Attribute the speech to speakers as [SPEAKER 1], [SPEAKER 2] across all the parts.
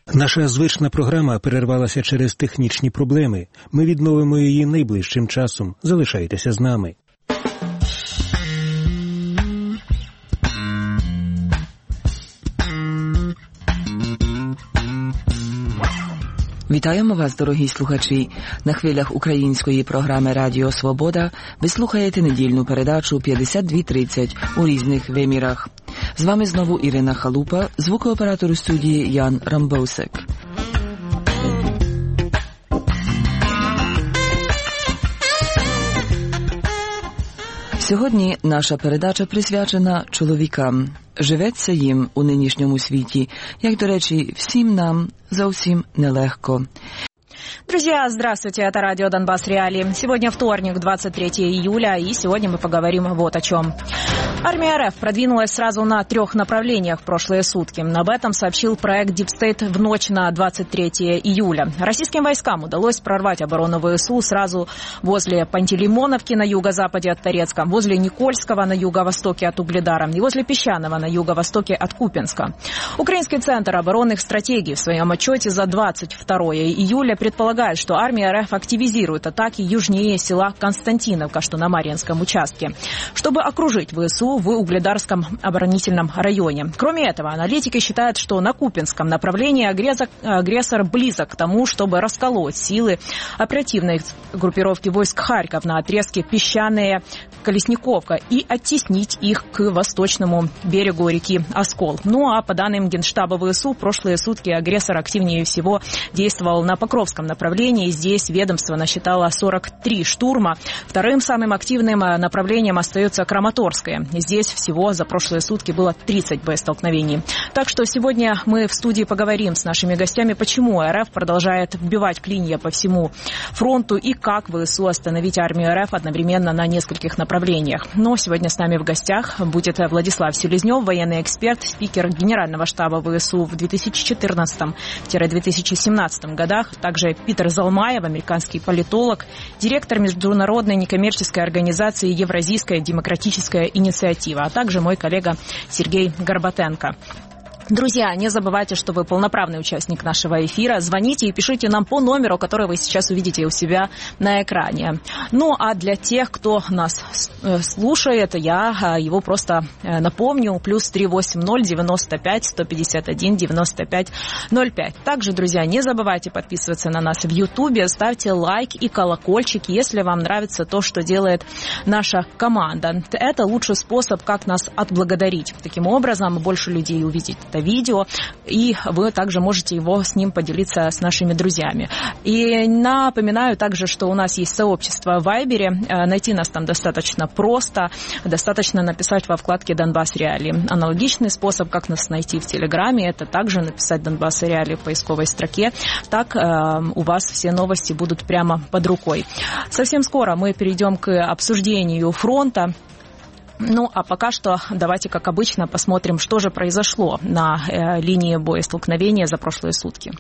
[SPEAKER 1] Наша звична програма перервалася через технічні проблеми. Ми відновимо її найближчим часом. Залишайтеся з нами.
[SPEAKER 2] Вітаємо вас, дорогі слухачі. На хвилях української програми «Радіо Свобода» ви слухаєте недільну передачу «52.30» у різних вимірах. З вами знову Ірина Халупа, звукооператор у студії Ян Рамбовсек. Сьогодні наша передача присвячена чоловікам. Живеться їм у нинішньому світі, як, до речі, всім нам зовсім нелегко.
[SPEAKER 3] Друзья, здравствуйте, это радио «Донбасс Реалии». Сегодня вторник, 23 июля, и сегодня мы поговорим вот о чем. Армия РФ продвинулась сразу на 3 направлениях в прошлые сутки. Об этом сообщил проект Deep State в ночь на 23 июля. Российским войскам удалось прорвать оборону ВСУ сразу возле Пантелеймоновки на юго-западе от Торецка, возле Никольского на юго-востоке от Угледара и возле Песчаного на юго-востоке от Купянска. Украинский центр оборонных стратегий в своем отчете за 22 июля предполагает, что армия РФ активизирует атаки южнее села Константиновка, что на Марьинском участке, чтобы окружить ВСУ в Угледарском оборонительном районе. Кроме этого, аналитики считают, что на Купинском направлении агрессор близок к тому, чтобы расколоть силы оперативной группировки войск Харьков на отрезке Песчаные-Колесниковка и оттеснить их к восточному берегу реки Оскол. Ну а по данным Генштаба ВСУ, в прошлые сутки агрессор активнее всего действовал на Покровском направлении. Здесь ведомство насчитало 43 штурма. Вторым самым активным направлением остается Краматорское. Здесь всего за прошлые сутки было 30 боестолкновений. Так что сегодня мы в студии поговорим с нашими гостями, почему РФ продолжает вбивать клинья по всему фронту и как ВСУ остановить армию РФ одновременно на нескольких направлениях. Но сегодня с нами в гостях будет Владислав Селезнев, военный эксперт, спикер Генерального штаба ВСУ в 2014-2017 годах, также Питер Залмаев, американский политолог, директор международной некоммерческой организации «Евразийская демократическая инициатива», а также мой коллега Сергей Горбатенко. Друзья, не забывайте, что вы полноправный участник нашего эфира. Звоните и пишите нам по номеру, который вы сейчас увидите у себя на экране. Ну, а для тех, кто нас слушает, я его просто напомню. +380 95 151 95 05. Также, друзья, не забывайте подписываться на нас в Ютубе, ставьте лайк и колокольчик, если вам нравится то, что делает наша команда. Это лучший способ, как нас отблагодарить. Таким образом, больше людей увидит это видео, и вы также можете его с ним поделиться с нашими друзьями. И напоминаю также, что у нас есть сообщество в Вайбере. Найти нас там достаточно просто. Достаточно написать во вкладке «Донбасс Реалии». Аналогичный способ, как нас найти в Телеграме, это также написать «Донбасс Реалии» в поисковой строке. Так у вас все новости будут прямо под рукой. Совсем скоро мы перейдем к обсуждению фронта. Ну, а пока что давайте, как обычно, посмотрим, что же произошло на линии боестолкновения за прошлые сутки.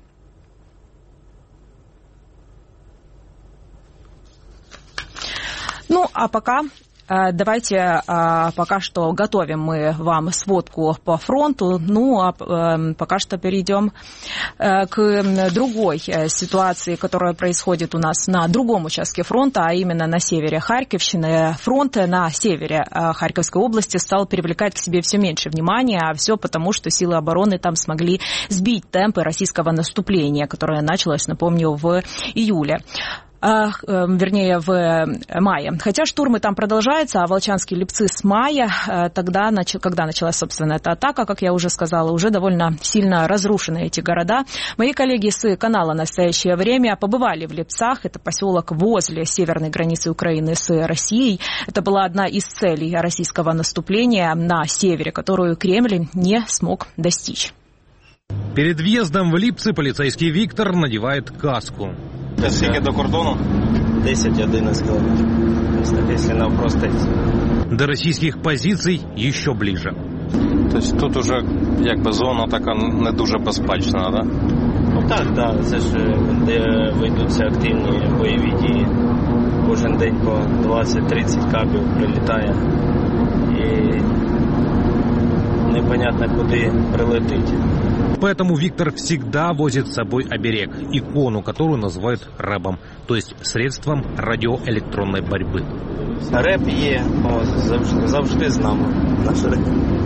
[SPEAKER 3] Ну, а пока... Давайте пока что готовим мы вам сводку по фронту. Ну, а пока что перейдем к другой ситуации, которая происходит у нас на другом участке фронта, а именно на севере Харьковщины. Фронт на севере Харьковской области стал привлекать к себе все меньше внимания, а все потому, что силы обороны там смогли сбить темпы российского наступления, которое началось, напомню, в июле. Вернее, в мае. Хотя штурмы там продолжаются, а волчанские Липцы с мая, тогда, когда началась, собственно, эта атака, как я уже сказала, уже довольно сильно разрушены эти города. Мои коллеги с канала «Настоящее время» побывали в Липцах. Это поселок возле северной границы Украины с Россией. Это была одна из целей российского наступления на севере, которую Кремль не смог достичь.
[SPEAKER 4] Перед въездом в Липцы полицейский Виктор надевает каску.
[SPEAKER 5] Скільки до кордону? 10-11 километров. Если навпростить.
[SPEAKER 4] До российских позиций еще ближе.
[SPEAKER 5] Тобто тут уже якби зона така не дуже безпечна, да? Ну так, да. Це ж де ведуться активні бойові дії. Кожен день по 20-30 кабів прилітає. І непонятно куди прилетить.
[SPEAKER 4] Поэтому Виктор всегда возит с собой оберег, икону, которую называют рэбом, то есть средством радиоэлектронной борьбы.
[SPEAKER 5] Реп є, завжди з нами. Наш реп.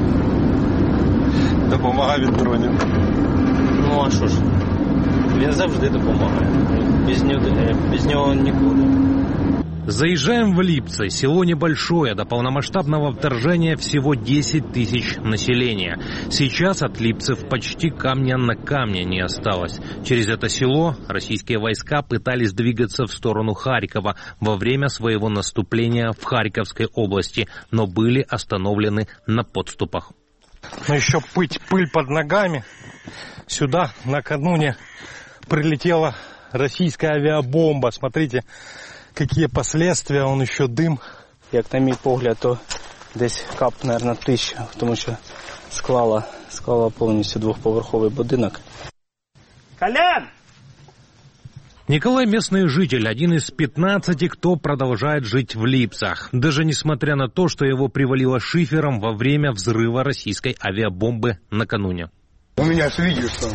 [SPEAKER 4] Допомагає від дронів.
[SPEAKER 5] Ну а що ж, він завжди допомагає. Без нього нікуди.
[SPEAKER 4] Заезжаем в Липцы. Село небольшое, до полномасштабного вторжения всего 10 тысяч населения. Сейчас от липцев почти камня на камне не осталось. Через это село российские войска пытались двигаться в сторону Харькова во время своего наступления в Харьковской области, но были остановлены на подступах.
[SPEAKER 6] Но еще пыль под ногами. Сюда накануне прилетела российская авиабомба. Смотрите, какие последствия, он еще дым.
[SPEAKER 5] Як на мій погляд, то десь кап, мабуть, 1000, тому що склала повністю двохповерховий будинок.
[SPEAKER 6] Колян!
[SPEAKER 4] Николай – местный житель, один из 15, кто продолжает жить в Липцах. Даже несмотря на то, что его привалило шифером во время взрыва российской авиабомбы накануне.
[SPEAKER 7] У меня видишь, что...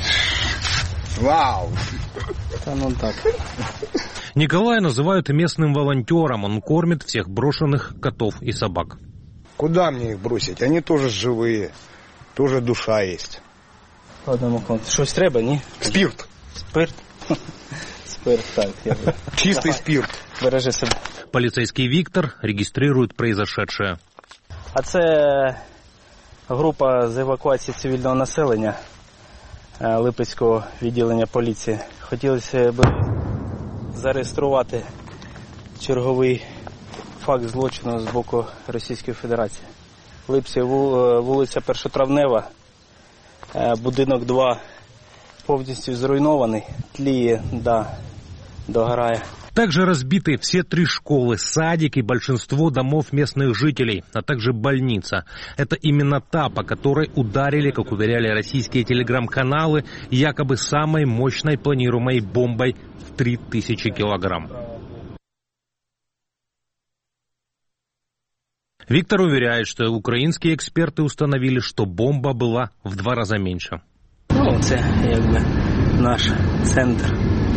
[SPEAKER 7] Вау!
[SPEAKER 5] Та ну так.
[SPEAKER 4] Николая называют местным волонтером. Он кормит всех брошенных котов и собак.
[SPEAKER 7] Куда мне их бросить? Они тоже живые. Тоже душа есть.
[SPEAKER 5] Щось треба, ні?
[SPEAKER 7] Спирт.
[SPEAKER 5] Спирт? Спирт, так.
[SPEAKER 7] Чистый спирт.
[SPEAKER 5] Бережи себе.
[SPEAKER 4] Полицейский Виктор регистрирует произошедшее.
[SPEAKER 5] А це група з евакуації цивільного населення Липецького відділення поліції. Хотілося б зареєструвати черговий факт злочину з боку Російської Федерації. В Липці вулиця Першотравнева, будинок 2 повністю зруйнований, тліє, догорає.
[SPEAKER 4] Также разбиты все 3 школы, садик и большинство домов местных жителей, а также больница. Это именно та, по которой ударили, как уверяли российские телеграм-каналы, якобы самой мощной планируемой бомбой в 3000 килограмм. Виктор уверяет, что украинские эксперты установили, что бомба была в 2 раза меньше.
[SPEAKER 5] Ну, це якби наш центр.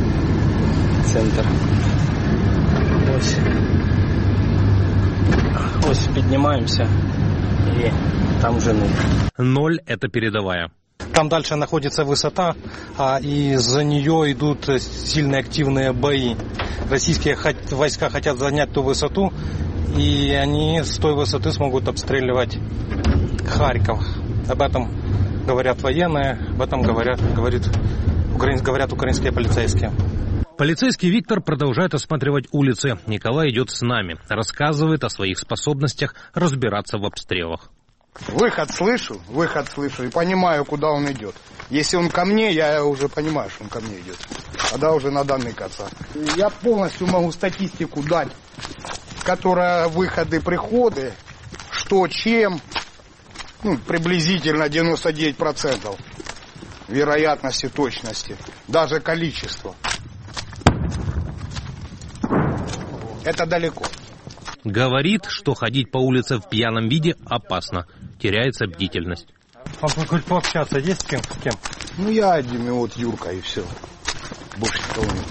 [SPEAKER 5] Ось піднімаємося і там вже 0.
[SPEAKER 4] 0 – это передовая.
[SPEAKER 6] Там дальше находится высота, и за нее идут сильные активные бои. Российские войска хотят занять ту высоту, и они с той высоты смогут обстреливать Харьков. Об этом говорят военные, об этом говорят украинские полицейские.
[SPEAKER 4] Полицейский Виктор продолжает осматривать улицы. Николай идет с нами, рассказывает о своих способностях разбираться в обстрелах.
[SPEAKER 7] Выход слышу и понимаю, куда он идет. Если он ко мне, я уже понимаю, что он ко мне идет. Тогда уже надо ныкаться. Я полностью могу статистику дать, которая выходы, приходы, что, чем, приблизительно 99% вероятности, точности, даже количество. Это далеко.
[SPEAKER 4] Говорит, что ходить по улице в пьяном виде опасно. Теряется бдительность.
[SPEAKER 6] Вам хоть пообщаться есть с кем?
[SPEAKER 7] Я один, вот Юрка, и все. Больше никого нет.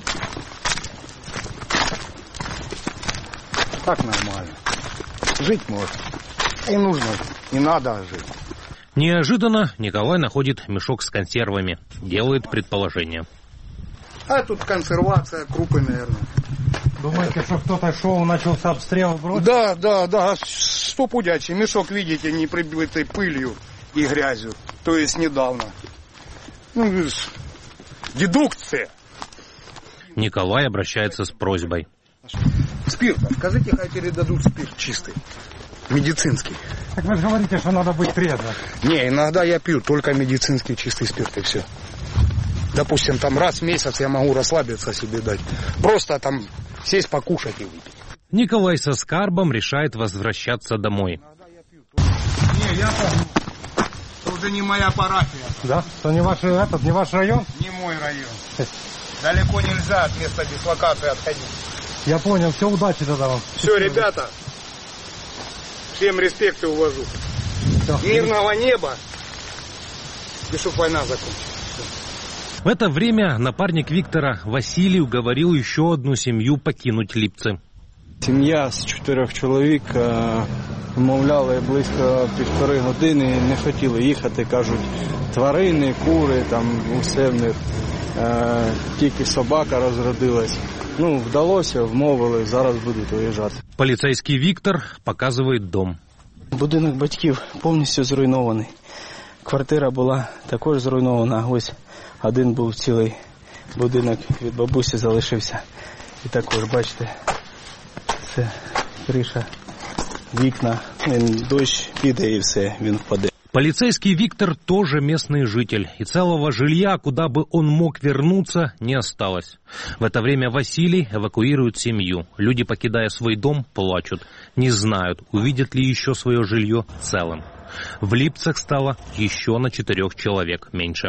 [SPEAKER 7] Так нормально. Жить можно. И нужно. Не надо жить.
[SPEAKER 4] Неожиданно Николай находит мешок с консервами. Делает предположение.
[SPEAKER 7] А тут консервация, крупы, наверное.
[SPEAKER 6] Думаете, что кто-то шел, начался обстрел, бросил?
[SPEAKER 7] Да. Стопудячий мешок, видите, не прибитый пылью и грязью. То есть недавно. Дедукция.
[SPEAKER 4] Николай обращается с просьбой.
[SPEAKER 7] Спирт. Скажите, хай передадут спирт чистый. Медицинский.
[SPEAKER 6] Так вы же говорите, что надо быть трезвым.
[SPEAKER 7] Не, иногда я пью только медицинский чистый спирт, и все. Допустим, там раз в месяц я могу расслабиться себе дать. Просто там сесть, покушать и выпить.
[SPEAKER 4] Николай со скарбом решает возвращаться домой.
[SPEAKER 7] Не, я помню. Это уже не моя парафия.
[SPEAKER 6] Да? Что не ваш район?
[SPEAKER 7] Не мой район. Далеко нельзя от места дислокации отходить.
[SPEAKER 6] Я понял. Все, удачи тогда вам.
[SPEAKER 7] Все, ребята. Всем респект и уважу. Мирного неба. И чтобы война закончилась.
[SPEAKER 4] В это время напарник Виктора Василий уговорил еще одну семью покинуть Липцы.
[SPEAKER 8] Сім'я з 4 чоловік вмовляли близько 1,5 години, не хотіли їхати, кажуть, тварини, кури, там усе в них, тільки собака розродилась. Вдалося, вмовили, зараз будуть виїжджати.
[SPEAKER 4] Полицейский Виктор показывает дом.
[SPEAKER 8] Будинок батьків повністю зруйнований. Квартира була також зруйнована, ось один був цілий будинок від бабусі залишився. І також, бачите, це криша, вікна, дощ піде і все, він впаде.
[SPEAKER 4] Полицейский Виктор тоже местный житель, и целого жилья, куда бы он мог вернуться, не осталось. В это время Василий эвакуирует семью. Люди, покидая свой дом, плачут, не знают, увидят ли еще свое жилье целым. В Липцах стало еще на 4 человек меньше.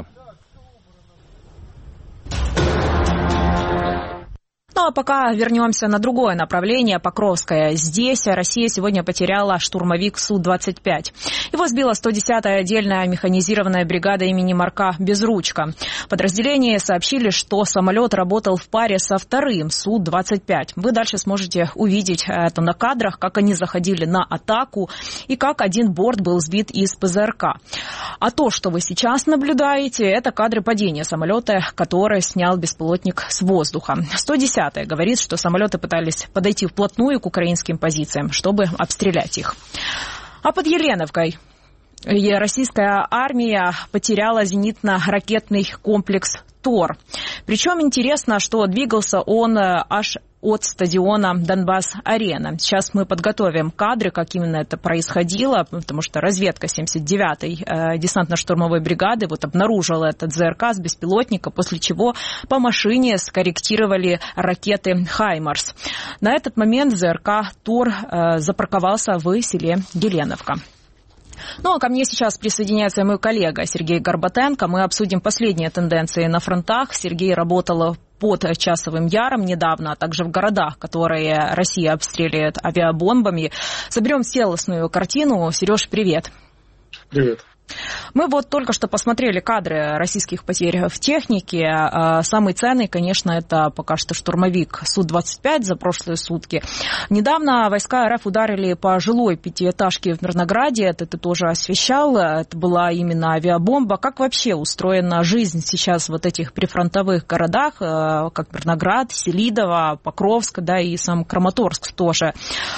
[SPEAKER 3] Ну а пока вернемся на другое направление, Покровское. Здесь Россия сегодня потеряла штурмовик Су-25. Его сбила 110-я отдельная механизированная бригада имени Марка Безручка. Подразделения сообщили, что самолет работал в паре со вторым Су-25. Вы дальше сможете увидеть это на кадрах, как они заходили на атаку и как один борт был сбит из ПЗРК. А то, что вы сейчас наблюдаете, это кадры падения самолета, который снял беспилотник с воздуха. 110-я говорит, что самолеты пытались подойти вплотную к украинским позициям, чтобы обстрелять их. А под Еленовкой российская армия потеряла зенитно-ракетный комплекс «Тор». Причем интересно, что двигался он аж от стадиона Донбасс-Арена. Сейчас мы подготовим кадры, как именно это происходило, потому что разведка 79-й десантно-штурмовой бригады обнаружила этот ЗРК с беспилотника, после чего по машине скорректировали ракеты «Хаймарс». На этот момент ЗРК «Тор» запарковался в селе Еленовка. Ну а ко мне сейчас присоединяется мой коллега Сергей Горбатенко. Мы обсудим последние тенденции на фронтах. Сергей работал под Часовым Яром недавно, а также в городах, которые Россия обстреливает авиабомбами. Соберем целостную картину. Сереж, привет.
[SPEAKER 9] Привет.
[SPEAKER 3] Мы только что посмотрели кадры российских потерь в технике. Самый ценный, конечно, это пока что штурмовик Су-25 за прошлые сутки. Недавно войска РФ ударили по жилой 5-этажке в Мирнограде. Это ты тоже освещал. Это была именно авиабомба. Как вообще устроена жизнь сейчас в этих прифронтовых городах, как Мирноград, Селидово, Покровск, да, и сам Краматорск тоже?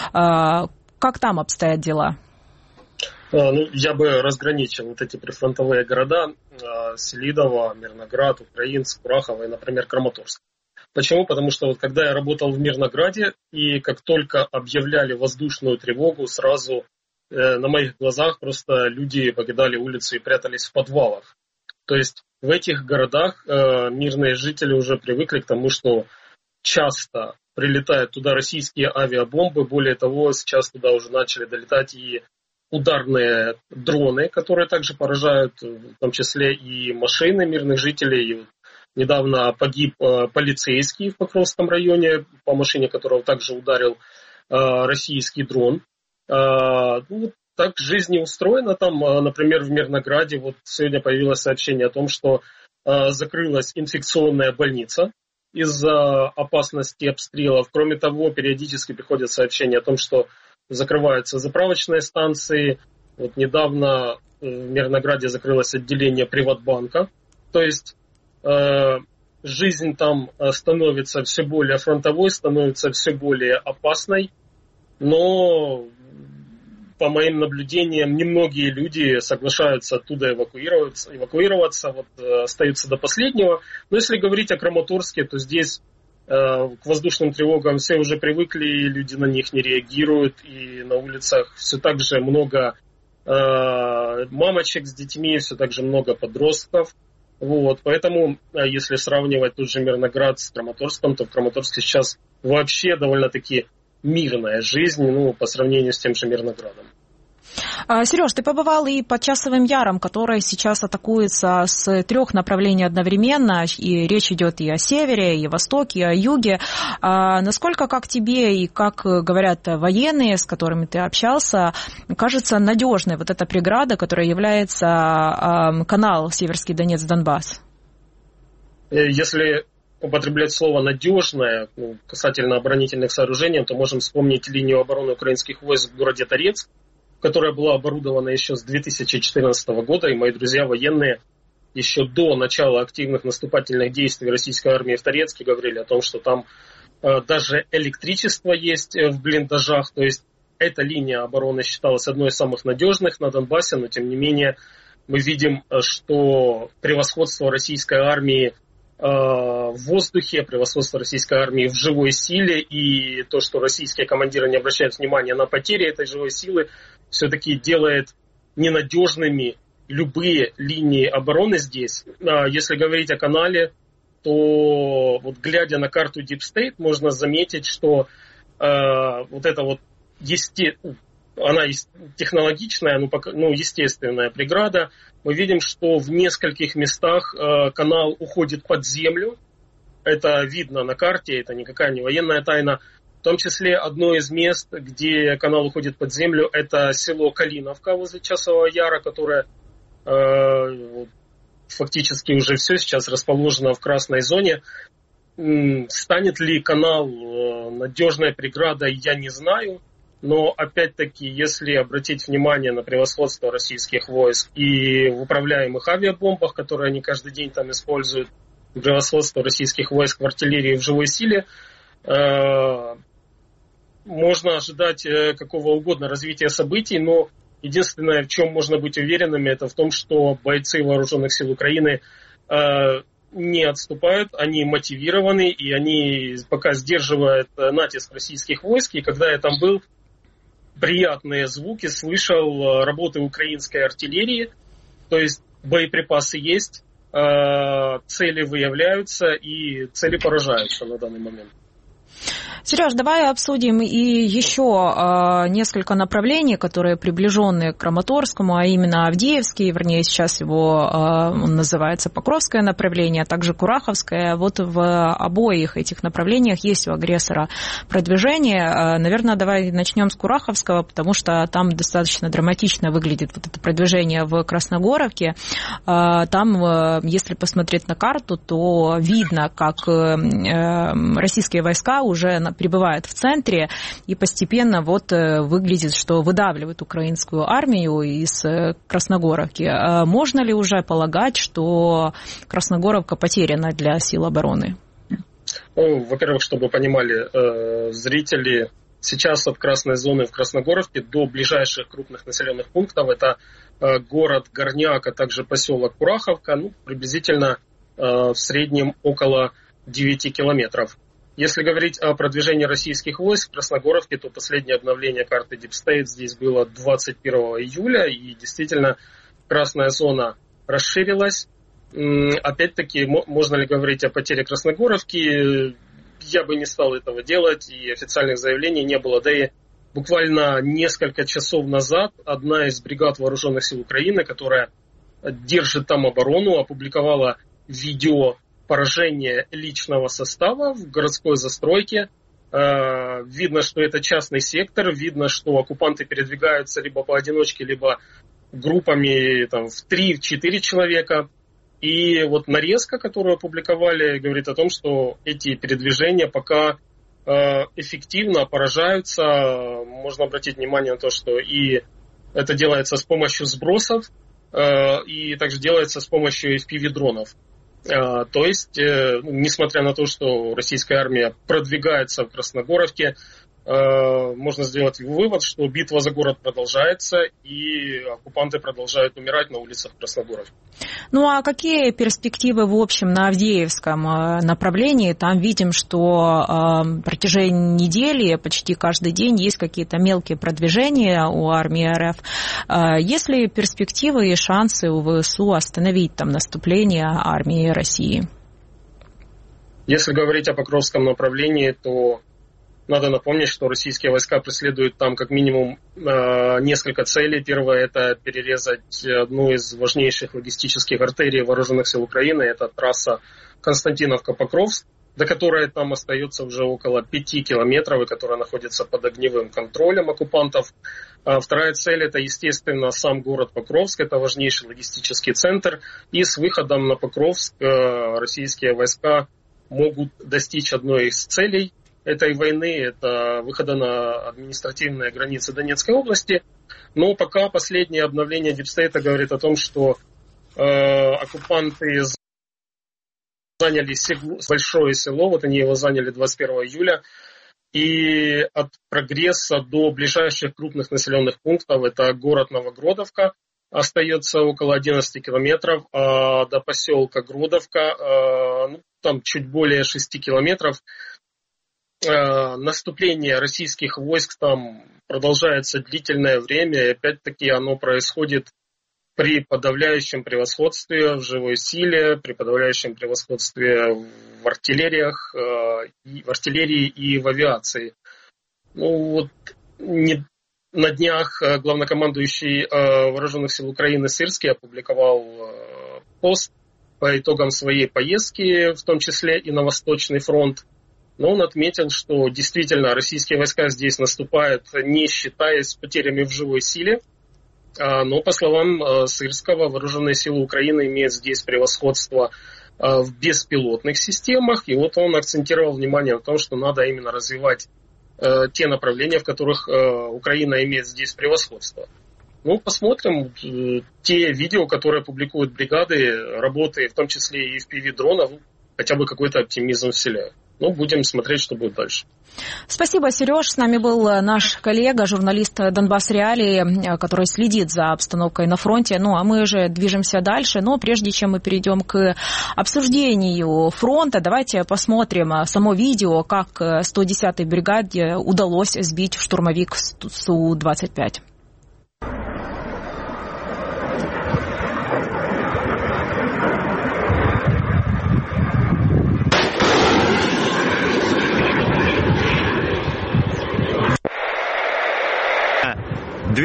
[SPEAKER 3] Как там обстоят дела?
[SPEAKER 9] Я бы разграничил эти прифронтовые города: Селидово, Мирноград, Украинск, Курахово и, например, Краматорск. Почему? Потому что когда я работал в Мирнограде, и как только объявляли воздушную тревогу, сразу на моих глазах просто люди покидали улицу и прятались в подвалах. То есть в этих городах мирные жители уже привыкли к тому, что часто прилетают туда российские авиабомбы. Более того, сейчас туда уже начали долетать и ударные дроны, которые также поражают, в том числе и машины мирных жителей. И недавно погиб полицейский в Покровском районе, по машине которого также ударил российский дрон. Так жизнь не устроена там. Например, в Мирнограде сегодня появилось сообщение о том, что закрылась инфекционная больница из-за опасности обстрелов. Кроме того, периодически приходят сообщения о том, что закрываются заправочные станции. Недавно в Мирнограде закрылось отделение Приватбанка. То есть жизнь там становится все более фронтовой, становится все более опасной. Но, по моим наблюдениям, немногие люди соглашаются оттуда эвакуироваться, остаются до последнего. Но если говорить о Краматорске, то здесь к воздушным тревогам все уже привыкли, люди на них не реагируют, и на улицах все так же много мамочек с детьми, все так же много подростков. Поэтому, если сравнивать тот же Мирноград с Краматорском, то в Краматорске сейчас вообще довольно-таки мирная жизнь, по сравнению с тем же Мирноградом.
[SPEAKER 3] Сереж, ты побывал и под Часовым Яром, который сейчас атакуется с 3 направлений одновременно, и речь идет и о севере, и о востоке, и о юге. Насколько, как тебе и как говорят военные, с которыми ты общался, кажется надежной вот эта преграда, которая является канал Северский Донец-Донбасс?
[SPEAKER 9] Если употреблять слово «надежное» касательно оборонительных сооружений, то можем вспомнить линию обороны украинских войск в городе Торецк, которая была оборудована еще с 2014 года, и мои друзья военные еще до начала активных наступательных действий российской армии в Торецке говорили о том, что там даже электричество есть в блиндажах, то есть эта линия обороны считалась одной из самых надежных на Донбассе, но тем не менее мы видим, что превосходство российской армии в воздухе, превосходство российской армии в живой силе и то, что российские командиры не обращают внимания на потери этой живой силы, все-таки делает ненадежными любые линии обороны здесь. Если говорить о канале, то вот глядя на карту Deep State, можно заметить, что вот это вот она технологичная, естественная преграда. Мы видим, что в нескольких местах канал уходит под землю. Это видно на карте, это никакая не военная тайна. В том числе одно из мест, где канал уходит под землю, это село Калиновка возле Часового Яра, которое фактически уже все сейчас расположено в красной зоне. Станет ли канал надежной преградой, я не знаю. Но, опять-таки, если обратить внимание на превосходство российских войск и в управляемых авиабомбах, которые они каждый день там используют, превосходство российских войск в артиллерии и в живой силе, можно ожидать какого угодно развития событий, но единственное, в чем можно быть уверенными, это в том, что бойцы вооруженных сил Украины не отступают, они мотивированы, и они пока сдерживают натиск российских войск. И когда я там был, приятные звуки, слышал работы украинской артиллерии, то есть боеприпасы есть, цели выявляются и цели поражаются на данный момент.
[SPEAKER 3] Сереж, давай обсудим и еще несколько направлений, которые приближены к Краматорскому, а именно Авдеевский, вернее, сейчас он называется Покровское направление, а также Кураховское. Вот в обоих этих направлениях есть у агрессора продвижение. Наверное, давай начнем с Кураховского, потому что там достаточно драматично выглядит вот это продвижение в Красногоровке. Там, если посмотреть на карту, то видно, как российские войска уже прибывают в центре, и постепенно вот выглядит, что выдавливают украинскую армию из Красногоровки. Можно ли уже полагать, что Красногоровка потеряна для сил обороны?
[SPEAKER 9] Во-первых, чтобы понимали зрители, сейчас от красной зоны в Красногоровке до ближайших крупных населенных пунктов, это город Горняк, а также поселок Кураховка, приблизительно в среднем около 9 километров. Если говорить о продвижении российских войск в Красногоровке, то последнее обновление карты Deep State здесь было 21 июля, и действительно красная зона расширилась. Опять-таки, можно ли говорить о потере Красногоровки? Я бы не стал этого делать, и официальных заявлений не было. Да и буквально несколько часов назад одна из бригад вооруженных сил Украины, которая держит там оборону, опубликовала видео поражение личного состава в городской застройке. Видно, что это частный сектор, видно, что оккупанты передвигаются либо поодиночке, либо группами там, в 3-4 человека. И вот нарезка, которую опубликовали, говорит о том, что эти передвижения пока эффективно поражаются. Можно обратить внимание на то, что и это делается с помощью сбросов, и также делается с помощью FPV-дронов. То есть, несмотря на то, что российская армия продвигается в Красногоровке, можно сделать вывод, что битва за город продолжается, и оккупанты продолжают умирать на улицах Красногоровки.
[SPEAKER 3] Ну а какие перспективы в общем на Авдеевском направлении? Там видим, что в протяжении недели почти каждый день есть какие-то мелкие продвижения у армии РФ. Есть ли перспективы и шансы у ВСУ остановить там наступление армии России?
[SPEAKER 9] Если говорить о Покровском направлении, то Надо напомнить, что российские войска преследуют там как минимум несколько целей. Первое – это перерезать одну из важнейших логистических артерий вооруженных сил Украины. Это трасса Константиновка-Покровск, до которой там остается уже около 5 километров, и которая находится под огневым контролем оккупантов. Вторая цель – это, естественно, сам город Покровск. Это важнейший логистический центр. И с выходом на Покровск российские войска могут достичь одной из целей этой войны, это выхода на административные границы Донецкой области. Но пока последнее обновление Дипстейта говорит о том, что оккупанты заняли большое село, вот они его заняли 21 июля, и от Прогресса до ближайших крупных населенных пунктов, это город Новогродовка, остается около 11 километров, а до поселка Гродовка там чуть более 6 километров. Наступление российских войск там продолжается длительное время, и опять-таки оно происходит при подавляющем превосходстве в живой силе, при подавляющем превосходстве в артиллерии и в авиации. На днях главнокомандующий Вооруженных сил Украины Сырский опубликовал пост по итогам своей поездки, в том числе и на Восточный фронт. Но он отметил, что действительно российские войска здесь наступают, не считаясь потерями в живой силе. Но, по словам Сырского, вооруженные силы Украины имеют здесь превосходство в беспилотных системах. И вот он акцентировал внимание на том, что надо именно развивать те направления, в которых Украина имеет здесь превосходство. Посмотрим. Те видео, которые публикуют бригады, работы, в том числе и FPV-дронов, хотя бы какой-то оптимизм вселяют. Будем смотреть, что будет дальше.
[SPEAKER 3] Спасибо, Сереж. С нами был наш коллега, журналист Донбасс Реалии, который следит за обстановкой на фронте. А мы же движемся дальше. Но прежде чем мы перейдем к обсуждению фронта, давайте посмотрим само видео, как 110-й бригаде удалось сбить штурмовик Су-25.
[SPEAKER 10] –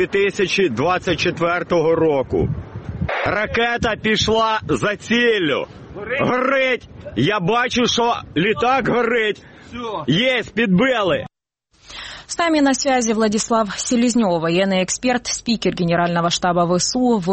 [SPEAKER 10] 2024 року. Ракета пішла за ціллю. Горить! Я бачу, що літак горить. Є, підбили.
[SPEAKER 3] С нами на связи Владислав Селезнев, военный эксперт, спикер Генерального штаба ВСУ в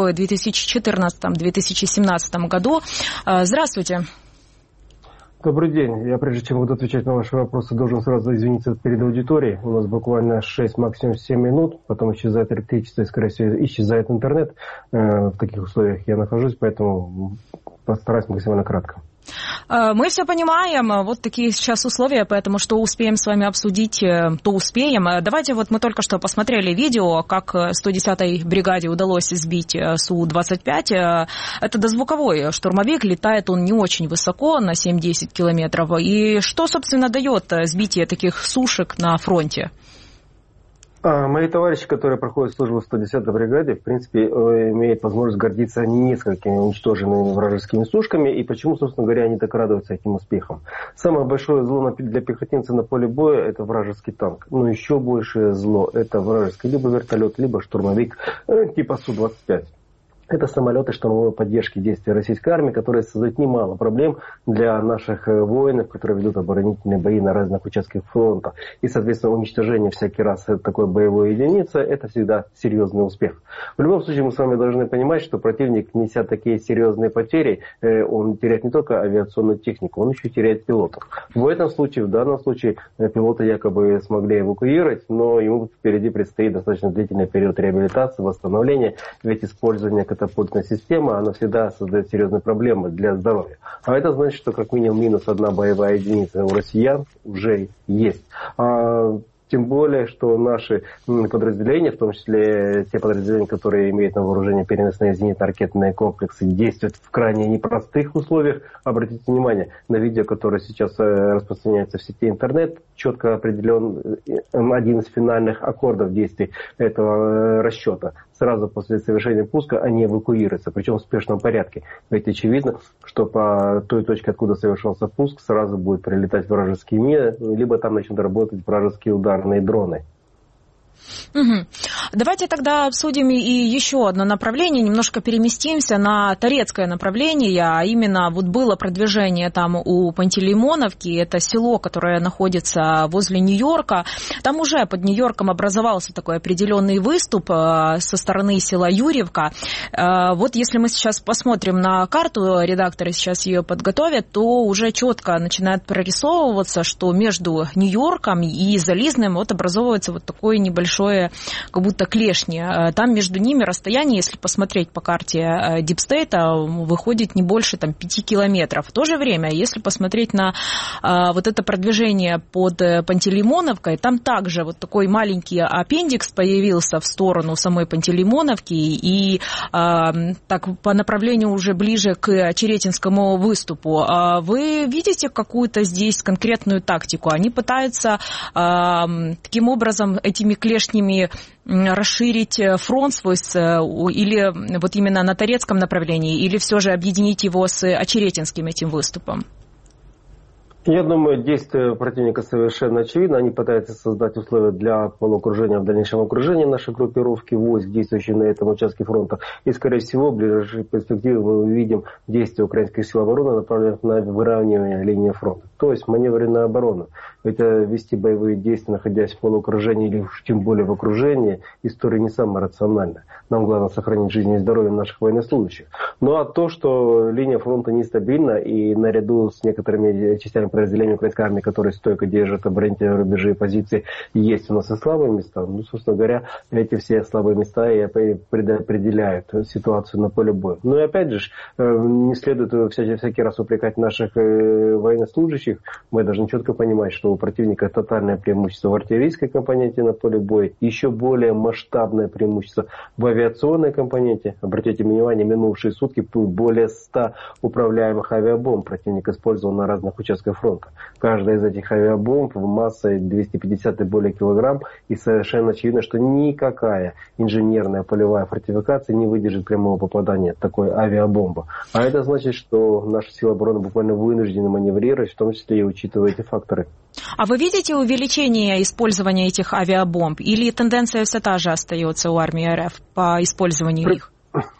[SPEAKER 3] 2014-2017 году. Здравствуйте.
[SPEAKER 11] Добрый день. Я, прежде чем буду отвечать на ваши вопросы, должен сразу извиниться перед аудиторией. У нас буквально 6, максимум 7 минут, потом исчезает электричество и, скорее всего, исчезает интернет. В таких условиях я нахожусь, поэтому постараюсь максимально кратко.
[SPEAKER 3] Мы все понимаем, вот такие сейчас условия, поэтому что успеем с вами обсудить, то успеем. Давайте мы только что посмотрели видео, как 110-й бригаде удалось сбить Су-25. Это дозвуковой штурмовик, летает он не очень высоко, на 7-10 километров. И что, собственно, дает сбитие таких сушек на фронте?
[SPEAKER 11] Мои товарищи, которые проходят службу в 110-й бригаде, в принципе, имеют возможность гордиться несколькими уничтоженными вражескими сушками. И почему, собственно говоря, они так радуются этим успехам? Самое большое зло для пехотинца на поле боя – это вражеский танк. Но еще большее зло – это вражеский либо вертолет, либо штурмовик типа Су-25. Это самолеты штурмовой поддержки действий российской армии, которые создают немало проблем для наших воинов, которые ведут оборонительные бои на разных участках фронта. И, соответственно, уничтожение всякий раз такой боевой единицы – это всегда серьезный успех. В любом случае, мы с вами должны понимать, что противник, неся такие серьезные потери, он теряет не только авиационную технику, он еще теряет пилотов. В данном случае, пилоты якобы смогли эвакуировать, но ему впереди предстоит достаточно длительный период реабилитации, восстановления, ведь использование катапультная система, она всегда создает серьезные проблемы для здоровья. А это значит, что как минимум минус 1 боевая единица у россиян уже есть. Тем более, что наши подразделения, в том числе те подразделения, которые имеют на вооружении переносные зенитно-ракетные комплексы, действуют в крайне непростых условиях. Обратите внимание на видео, которое сейчас распространяется в сети интернет. Четко определен один из финальных аккордов действий этого расчета. сразу после совершения пуска они эвакуируются, причем в спешном порядке. Ведь очевидно, что по той точке, откуда совершался пуск, сразу будут прилетать вражеские мины, либо там начнут работать вражеские ударные дроны.
[SPEAKER 3] Угу. Давайте тогда обсудим и еще одно направление, немножко переместимся на Торецкое направление, а именно вот было продвижение там у Пантелеймоновки, это село, которое находится возле Нью-Йорка, там уже под Нью-Йорком образовался такой определенный выступ со стороны села Юрьевка. Вот если мы сейчас посмотрим на карту, редакторы сейчас ее подготовят, то уже четко начинает прорисовываться, что между Нью-Йорком и Зализным вот образовывается вот такое небольшое, как будто клешни. Там между ними расстояние, если посмотреть по карте Дипстейта, выходит не больше там, 5 километров. В то же время, если посмотреть на вот это продвижение под Пантелеймоновкой, там также вот такой маленький аппендикс появился в сторону самой Пантелеймоновки, и так по направлению уже ближе к Черетинскому выступу. Вы видите какую-то здесь конкретную тактику? Они пытаются таким образом этими клешнями расширить фронт свой или вот именно на Торецком направлении, или все же объединить его с Очеретинским этим выступом?
[SPEAKER 11] Я думаю, действия противника совершенно очевидно. Они пытаются создать условия для полуокружения, в дальнейшем окружения нашей группировки войск, действующих на этом участке фронта. И, скорее всего, в ближайшей перспективе мы увидим действия украинских сил обороны, направленных на выравнивание линии фронта. То есть маневренная оборона. Ведь вести боевые действия, находясь в полуокружении или уж тем более в окружении, история не самая рациональная. Нам главное сохранить жизнь и здоровье наших военнослужащих. Ну а то, что линия фронта нестабильна, и наряду с некоторыми частями подразделений украинской армии, которые стойко держат оборонительные рубежи и позиции, есть у нас и слабые места. Ну, собственно говоря, эти все слабые места и предопределяют ситуацию на поле боя. Но и опять же, не следует всякий раз упрекать наших военнослужащих. Мы должны четко понимать, что у противника тотальное преимущество в артиллерийской компоненте на поле боя, еще более масштабное преимущество в авиационной компоненте. Обратите внимание, минувшие сутки более 100 управляемых авиабомб противник использовал на разных участках фронта. Каждая из этих авиабомб массой 250 и более килограмм, и совершенно очевидно, что никакая инженерная полевая фортификация не выдержит прямого попадания такой авиабомбы. А это значит, что наши силы обороны буквально вынуждены маневрировать, в том числе и учитывая эти факторы.
[SPEAKER 3] А вы видите увеличение использования этих авиабомб? Или тенденция все та же остается у армии РФ по использованию их?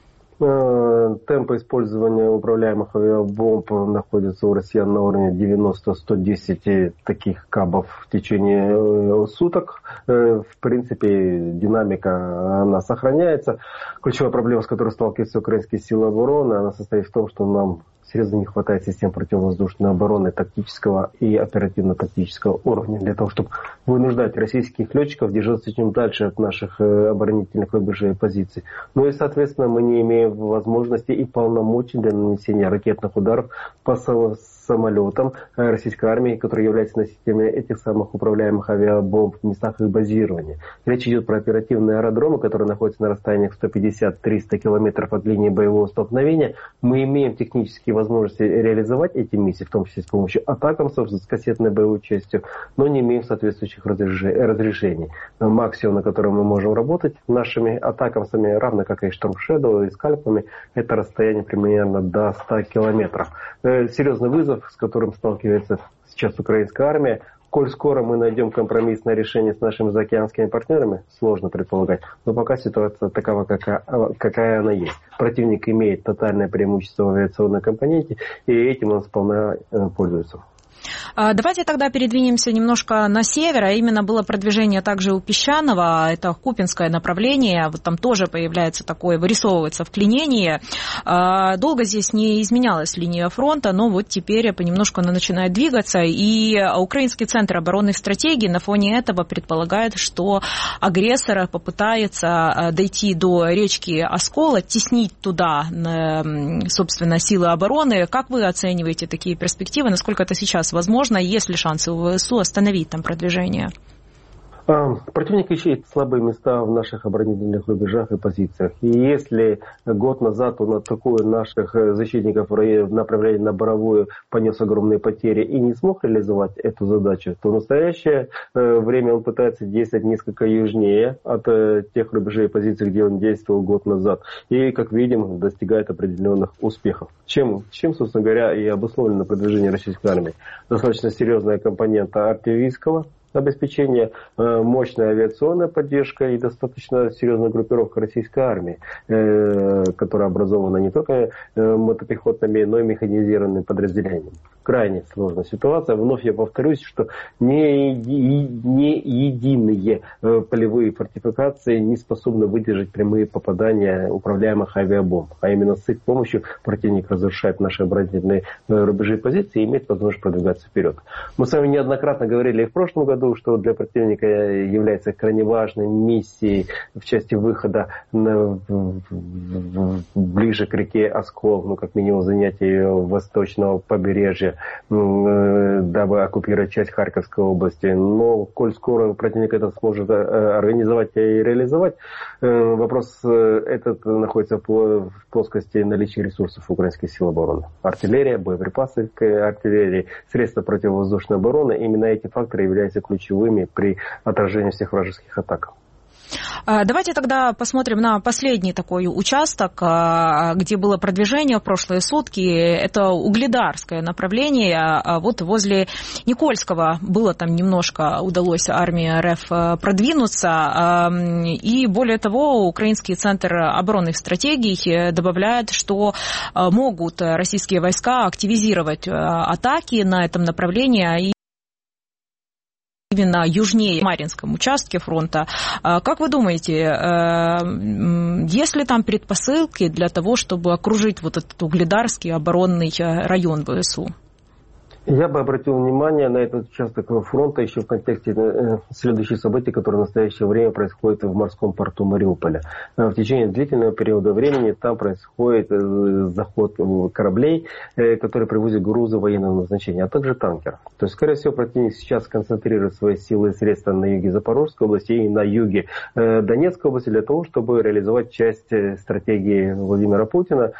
[SPEAKER 11] Темпы использования управляемых авиабомб находятся у россиян на уровне 90-110 таких кабов в течение суток. В принципе, динамика она сохраняется. Ключевая проблема, с которой сталкиваются украинские силы обороны, она состоит в том, что нам серьезно не хватает систем противовоздушной обороны тактического и оперативно-тактического уровня для того, чтобы вынуждать российских летчиков держаться чем дальше от наших оборонительных рубежей и позиций. Ну и, соответственно, мы не имеем возможности и полномочий для нанесения ракетных ударов по самолетам российской армии, которые являются носителями этих самых управляемых авиабомб в местах их базирования. Речь идет про оперативные аэродромы, которые находятся на расстояниях 150-300 километров от линии боевого столкновения. Мы имеем технические возможности реализовать эти миссии, в том числе с помощью атакамсов с кассетной боевой частью, но не имеем соответствующих разрешений. Максимум, на котором мы можем работать нашими атакамсами, равно как и Storm Shadow и скальпами, это расстояние примерно до 100 километров. Серьезный вызов, с которым сталкивается сейчас украинская армия. Коль скоро мы найдем компромиссное решение с нашими заокеанскими партнерами, сложно предполагать. Но пока ситуация такова, какая она есть. Противник имеет тотальное преимущество в авиационной компоненте, и этим он сполна пользуется.
[SPEAKER 3] Давайте тогда передвинемся немножко на север, а именно было продвижение также у Песчаного, это Купинское направление, вот там тоже появляется такое, вырисовывается вклинение. Долго здесь не изменялась линия фронта, но вот теперь понемножку она начинает двигаться, и Украинский центр оборонной стратегии на фоне этого предполагает, что агрессор попытается дойти до речки Оскол, оттеснить туда, собственно, силы обороны. Как вы оцениваете такие перспективы, насколько это сейчас возможно, есть ли шансы у ВСУ остановить там продвижение?
[SPEAKER 11] Противник ищет слабые места в наших оборонительных рубежах и позициях. И если год назад он атакуя наших защитников в направлении на Боровую понес огромные потери и не смог реализовать эту задачу, то в настоящее время он пытается действовать несколько южнее от тех рубежей и позиций, где он действовал год назад. И, как видим, достигает определенных успехов. Чем, собственно говоря, и обусловлено продвижение российской армии. Достаточно серьезная компонента артиллерийского обеспечение, мощная авиационная поддержка и достаточно серьезная группировка российской армии, которая образована не только мотопехотными, но и механизированными подразделениями. Крайне сложная ситуация. Вновь я повторюсь, что не единые полевые фортификации не способны выдержать прямые попадания управляемых авиабомб. А именно с их помощью противник разрушает наши оборонительные рубежи и позиции и имеет возможность продвигаться вперед. Мы с вами неоднократно говорили и в прошлом году, что для противника является крайне важной миссией в части выхода ближе к реке Оскол, как минимум занятие ее восточного побережья, дабы оккупировать часть Харьковской области. Но, коль скоро противник это сможет организовать и реализовать, вопрос этот находится в плоскости наличия ресурсов украинских сил обороны. Артиллерия, боеприпасы к артиллерии, средства противовоздушной обороны. Именно эти факторы являются ключевыми при отражении всех вражеских атак.
[SPEAKER 3] Давайте тогда посмотрим на последний такой участок, где было продвижение в прошлые сутки. Это угледарское направление. Вот возле Никольского было там немножко, удалось армии РФ продвинуться. И более того, Украинский центр оборонных стратегий добавляет, что могут российские войска активизировать атаки на этом направлении. Именно южнее Марьинском участке фронта. Как вы думаете, есть ли там предпосылки для того, чтобы окружить вот этот угледарский оборонный район ВСУ?
[SPEAKER 11] Я бы обратил внимание на этот участок фронта еще в контексте следующих событий, которые в настоящее время происходят в морском порту Мариуполя. В течение длительного периода времени там происходит заход кораблей, которые привозят грузы военного назначения, а также танкеров. То есть, скорее всего, противник сейчас концентрирует свои силы и средства на юге Запорожской области и на юге Донецкой области для того, чтобы реализовать часть стратегии Владимира Путина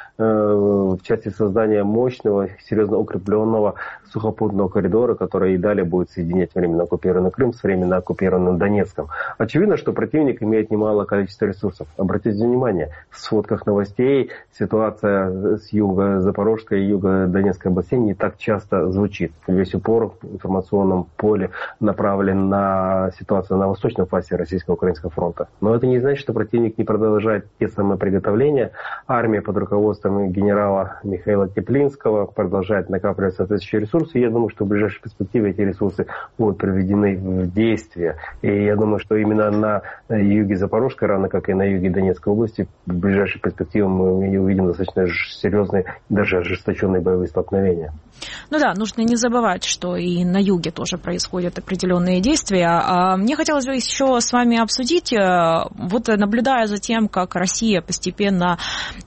[SPEAKER 11] в части создания мощного, серьезно укрепленного сухопутного коридора, который и далее будет соединять временно оккупированный Крым с временно оккупированным Донецком. Очевидно, что противник имеет немалое количество ресурсов. Обратите внимание, в сводках новостей ситуация с юго-Запорожской и юго-Донецкой областей не так часто звучит. Весь упор в информационном поле направлен на ситуацию на восточном фасе российско-украинского фронта. Но это не значит, что противник не продолжает те самые приготовления. Армия под руководством генерала Михаила Теплинского продолжает накапливать соответствующие ресурсы. Я думаю, что в ближайшей перспективе эти ресурсы будут приведены в действие. И я думаю, что именно на юге Запорожской, равно как и на юге Донецкой области, в ближайшей перспективе мы увидим достаточно серьезные, даже ожесточенные боевые столкновения.
[SPEAKER 3] Ну да, нужно не забывать, что и на юге тоже происходят определенные действия. Мне хотелось бы еще с вами обсудить, вот наблюдая за тем, как Россия постепенно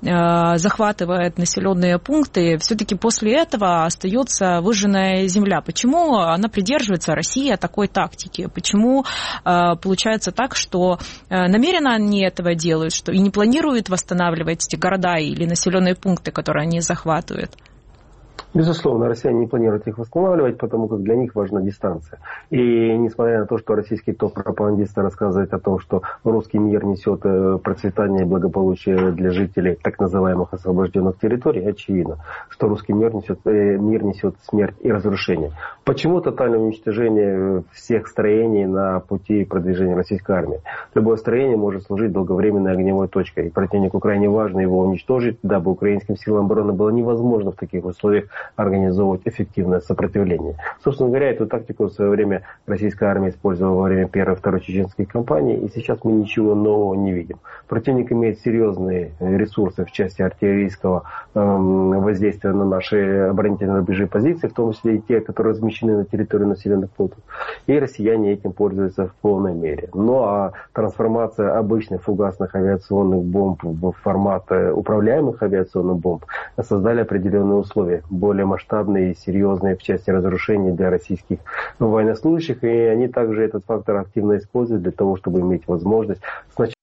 [SPEAKER 3] захватывает населенные пункты, все-таки после этого остается выжженная земля. Почему она придерживается, Россия, такой тактики? Почему получается так, что намеренно они этого делают, что и не планируют восстанавливать эти города или населенные пункты, которые они захватывают?
[SPEAKER 11] Безусловно, россияне не планируют их восстанавливать, потому как для них важна дистанция. И несмотря на то, что российские топ-пропагандисты рассказывают о том, что русский мир несет процветание и благополучие для жителей так называемых освобожденных территорий, очевидно, что русский мир несет смерть и разрушение. Почему тотальное уничтожение всех строений на пути продвижения российской армии? Любое строение может служить долговременной огневой точкой, и противнику крайне важно его уничтожить, дабы украинским силам обороны было невозможно в таких условиях организовывать эффективное сопротивление. Собственно говоря, эту тактику в свое время российская армия использовала во время первой и второй чеченской кампании, и сейчас мы ничего нового не видим. Противник имеет серьезные ресурсы в части артиллерийского воздействия на наши оборонительные рубежи и позиции, в том числе и те, которые размещены на территории населенных пунктов. И россияне этим пользуются в полной мере. Ну а трансформация обычных фугасных авиационных бомб в формат управляемых авиационных бомб создали определенные условия. более масштабные и серьезные в части разрушений для российских военнослужащих. И они также этот фактор активно используют для того, чтобы иметь возможность сначала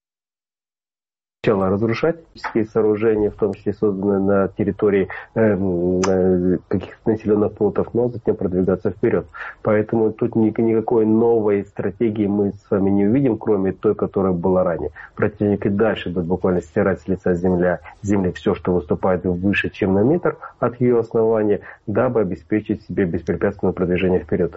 [SPEAKER 11] разрушать физические сооружения, в том числе созданные на территории каких-то населенных пунктов, но затем продвигаться вперед. Поэтому тут никакой новой стратегии мы с вами не увидим, кроме той, которая была ранее. Противник и дальше будет буквально стирать с лица земли все, что выступает выше, чем на метр от ее основания, дабы обеспечить себе беспрепятственное продвижение вперед.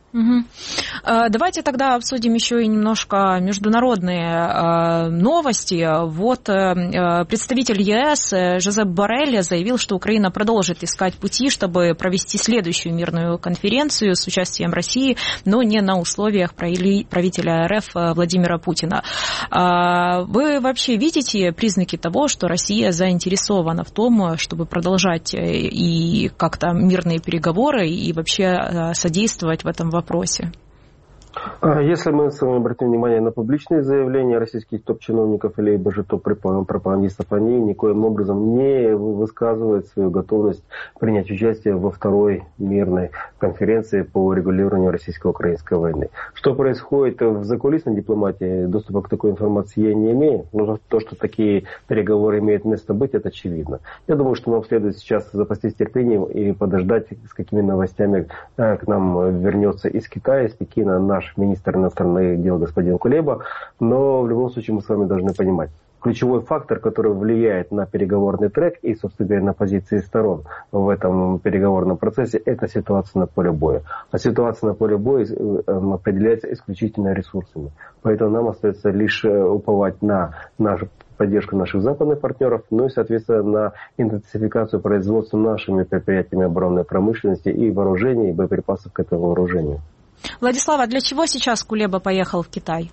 [SPEAKER 3] Давайте тогда обсудим еще и немножко международные новости. Вот представитель ЕС Жозеп Боррель заявил, что Украина продолжит искать пути, чтобы провести следующую мирную конференцию с участием России, но не на условиях правителя РФ Владимира Путина. Вы вообще видите признаки того, что Россия заинтересована в том, чтобы продолжать и как-то мирные переговоры и вообще содействовать в этом вопросе?
[SPEAKER 11] Если мы с вами обратим внимание на публичные заявления российских топ-чиновников или же топ-пропагандистов, они никоим образом не высказывают свою готовность принять участие во второй мирной конференции по регулированию российско-украинской войны. Что происходит в закулисной дипломатии, доступа к такой информации я не имею, но то, что такие переговоры имеют место быть, это очевидно. Я думаю, что нам следует сейчас запастись терпением и подождать, с какими новостями к нам вернется из Китая, из Пекина наш министр иностранных дел господин Кулеба, но в любом случае мы с вами должны понимать, ключевой фактор, который влияет на переговорный трек и, собственно говоря, на позиции сторон в этом переговорном процессе, это ситуация на поле боя. А ситуация на поле боя определяется исключительно ресурсами. Поэтому нам остается лишь уповать на нашу поддержку наших западных партнеров, ну и, соответственно, на интенсификацию производства нашими предприятиями оборонной промышленности и вооружений, и боеприпасов к этому вооружению.
[SPEAKER 3] Владислав, а для чего сейчас Кулеба поехал в Китай?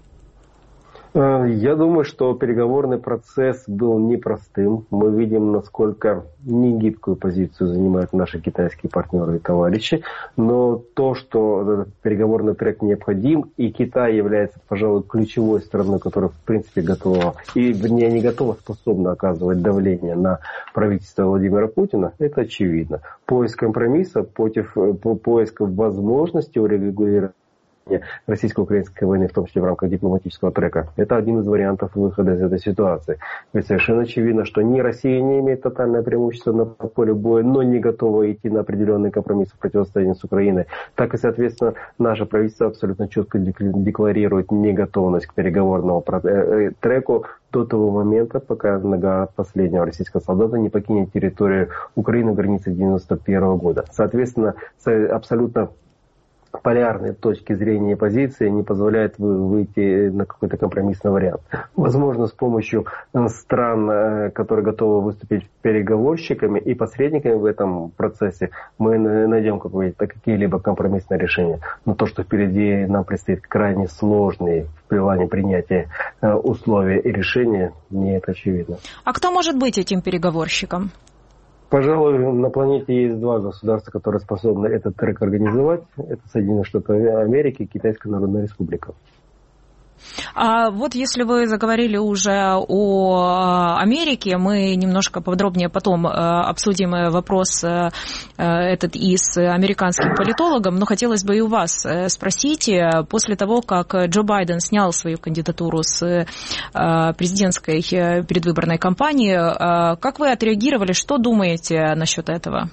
[SPEAKER 11] Я думаю, что переговорный процесс был непростым. Мы видим, насколько негибкую позицию занимают наши китайские партнеры и товарищи. Но то, что этот переговорный трек необходим, и Китай является, пожалуй, ключевой страной, которая, в принципе, готова, и, вернее, не готова, способна оказывать давление на правительство Владимира Путина, это очевидно. Поиск компромисса, поиск возможности урегулирования российско-украинской войны, в том числе в рамках дипломатического трека. Это один из вариантов выхода из этой ситуации. Ведь совершенно очевидно, что ни Россия не имеет тотальное преимущество на поле боя, но не готова идти на определенные компромиссы в противостоянии с Украиной, так и, соответственно, наше правительство абсолютно четко декларирует неготовность к переговорному треку до того момента, пока нога последнего российского солдата не покинет территорию Украины в границе 1991 года. Соответственно, абсолютно полярные точки зрения и позиции не позволяют выйти на какой-то компромиссный вариант. Возможно, с помощью стран, которые готовы выступить переговорщиками и посредниками в этом процессе, мы найдем какие-либо компромиссные решения. Но то, что впереди нам предстоит крайне сложные в плане принятия условия и решения, мне это очевидно.
[SPEAKER 3] А кто может быть этим переговорщиком?
[SPEAKER 11] Пожалуй, на планете есть два государства, которые способны этот трек организовать. Это Соединенные Штаты Америки и Китайская Народная Республика.
[SPEAKER 3] А вот если вы заговорили уже о Америке, мы немножко подробнее потом обсудим вопрос этот и с американским политологом, но хотелось бы и у вас спросить, после того, как Джо Байден снял свою кандидатуру с президентской предвыборной кампании, как вы отреагировали, что думаете насчет этого?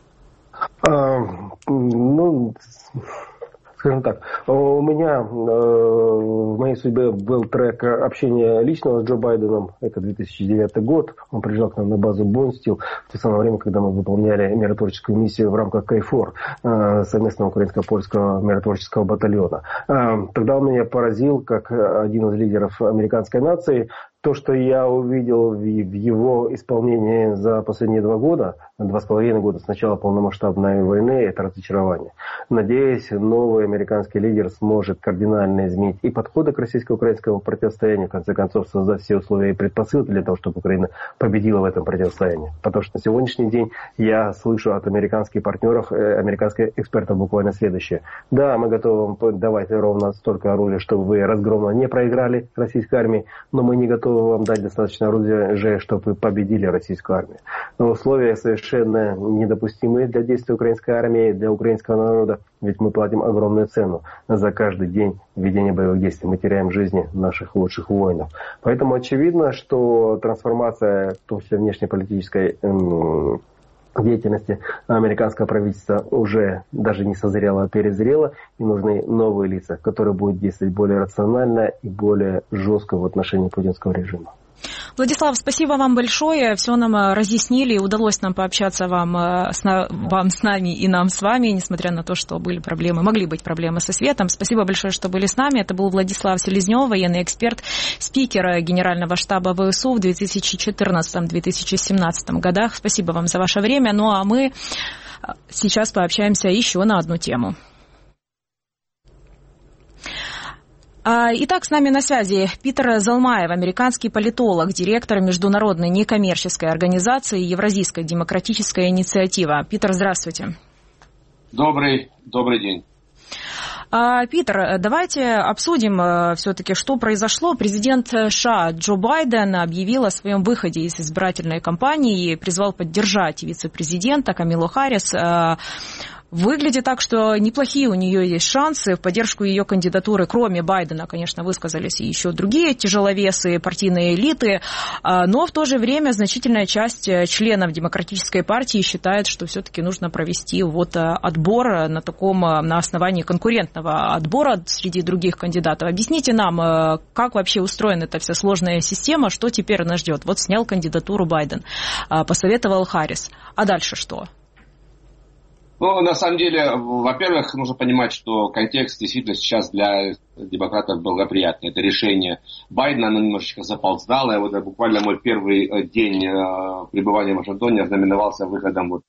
[SPEAKER 11] Скажем так, у меня в моей судьбе был трек общения личного с Джо Байденом. Это 2009 год. Он приезжал к нам на базу Бонстил в то самое время, когда мы выполняли миротворческую миссию в рамках КФОР, совместного украинско-польского миротворческого батальона. Тогда он меня поразил, как один из лидеров американской нации. То, что я увидел в его исполнении за последние 2,5 года с начала полномасштабной войны, это разочарование. Надеюсь, новый американский лидер сможет кардинально изменить и подходы к российско-украинскому противостоянию, в конце концов создать все условия и предпосылки для того, чтобы Украина победила в этом противостоянии. Потому что на сегодняшний день я слышу от американских партнеров, американских экспертов буквально следующее. Да, мы готовы вам давать ровно столько оружия, чтобы вы разгромно не проиграли российской армии, но мы не готовы готовы вам дать достаточно оружия, чтобы вы победили российскую армию. Но условия совершенно недопустимые для действия украинской армии, для украинского народа, ведь мы платим огромную цену за каждый день ведения боевых действий. Мы теряем жизни наших лучших воинов. Поэтому очевидно, что трансформация, в том числе внешнеполитической деятельности американского правительства, уже даже не созрела, а перезрела, и нужны новые лица, которые будут действовать более рационально и более жестко в отношении путинского режима.
[SPEAKER 3] Владислав, спасибо вам большое. Все нам разъяснили. Удалось нам пообщаться вам с нами и нам с вами, несмотря на то, что были проблемы, могли быть проблемы со светом. Спасибо большое, что были с нами. Это был Владислав Селезнев, военный эксперт, спикер Генерального штаба ВСУ в 2014-2017 годах. Спасибо вам за ваше время. Ну а мы сейчас пообщаемся еще на одну тему. Итак, с нами на связи Питер Залмаев, американский политолог, директор международной некоммерческой организации Евразийская демократическая инициатива. Питер, здравствуйте.
[SPEAKER 12] Добрый день.
[SPEAKER 3] Питер, давайте обсудим все-таки, что произошло. Президент США Джо Байден объявил о своем выходе из избирательной кампании и призвал поддержать вице-президента Камилу Харрис. Выглядит так, что неплохие у нее есть шансы. В поддержку ее кандидатуры, кроме Байдена, конечно, высказались и еще другие тяжеловесы, партийные элиты. Но в то же время значительная часть членов Демократической партии считает, что все-таки нужно провести отбор на основании конкурентного отбора среди других кандидатов. Объясните нам, как вообще устроена эта вся сложная система, что теперь нас ждет. Вот снял кандидатуру Байден, посоветовал Харрис. А дальше что?
[SPEAKER 12] Ну, на самом деле, во-первых, нужно понимать, что контекст действительно сейчас для демократов благоприятный. Это решение Байдена, оно немножечко запоздало. Буквально мой первый день пребывания в Вашингтоне ознаменовался выходом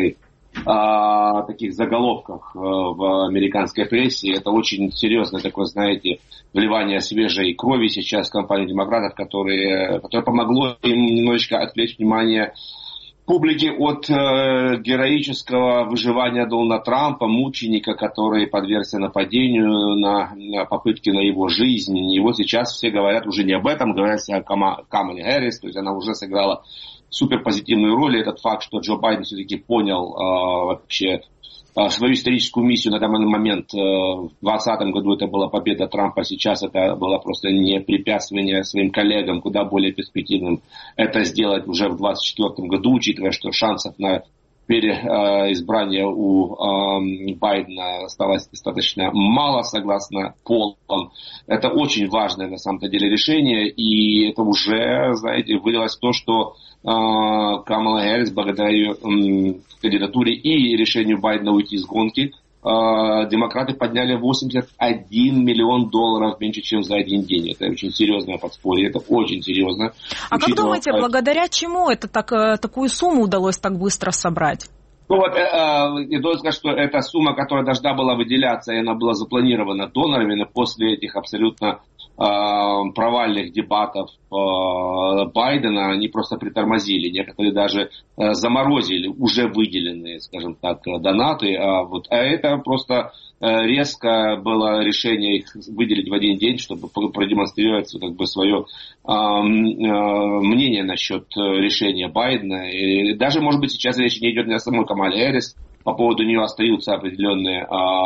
[SPEAKER 12] таких заголовков в американской прессе. Это очень серьезное такое, знаете, вливание свежей крови сейчас в кампанию демократов, которое помогло им немножечко отвлечь внимание публики от героического выживания Дональда Трампа, мученика, который подвергся нападению на попытки на его жизнь. И вот сейчас все говорят уже не об этом, говорят о Камале Хэррис, то есть она уже сыграла суперпозитивную роль. И этот факт, что Джо Байден все-таки понял вообще свою историческую миссию на данный момент. В 2020 году это была победа Трампа, сейчас это было просто не препятствие своим коллегам, куда более перспективным это сделать уже в 2024 году, учитывая, что шансов на переизбрание у Байдена осталось достаточно мало, согласно полам. Это очень важное на самом-то деле решение, и это уже, знаете, вылилось в то, что Камала Хэррис, благодаря ее кандидатуре и решению Байдена уйти из гонки, демократы подняли $81 миллион меньше, чем за один день. Это очень серьезное подспорье, это очень серьезно.
[SPEAKER 3] А как думаете, благодаря чему это такую сумму удалось так быстро собрать?
[SPEAKER 12] Ну вот, я должен сказать, что эта сумма, которая должна была выделяться, и она была запланирована донорами, но после этих абсолютно провальных дебатов Байдена, они просто притормозили. Некоторые даже заморозили уже выделенные, скажем так, донаты. А это просто резко было решение их выделить в один день, чтобы продемонстрировать свое мнение насчет решения Байдена. И даже, может быть, сейчас речь не идет не о самой Камале Хэррис. По поводу нее остаются определенные,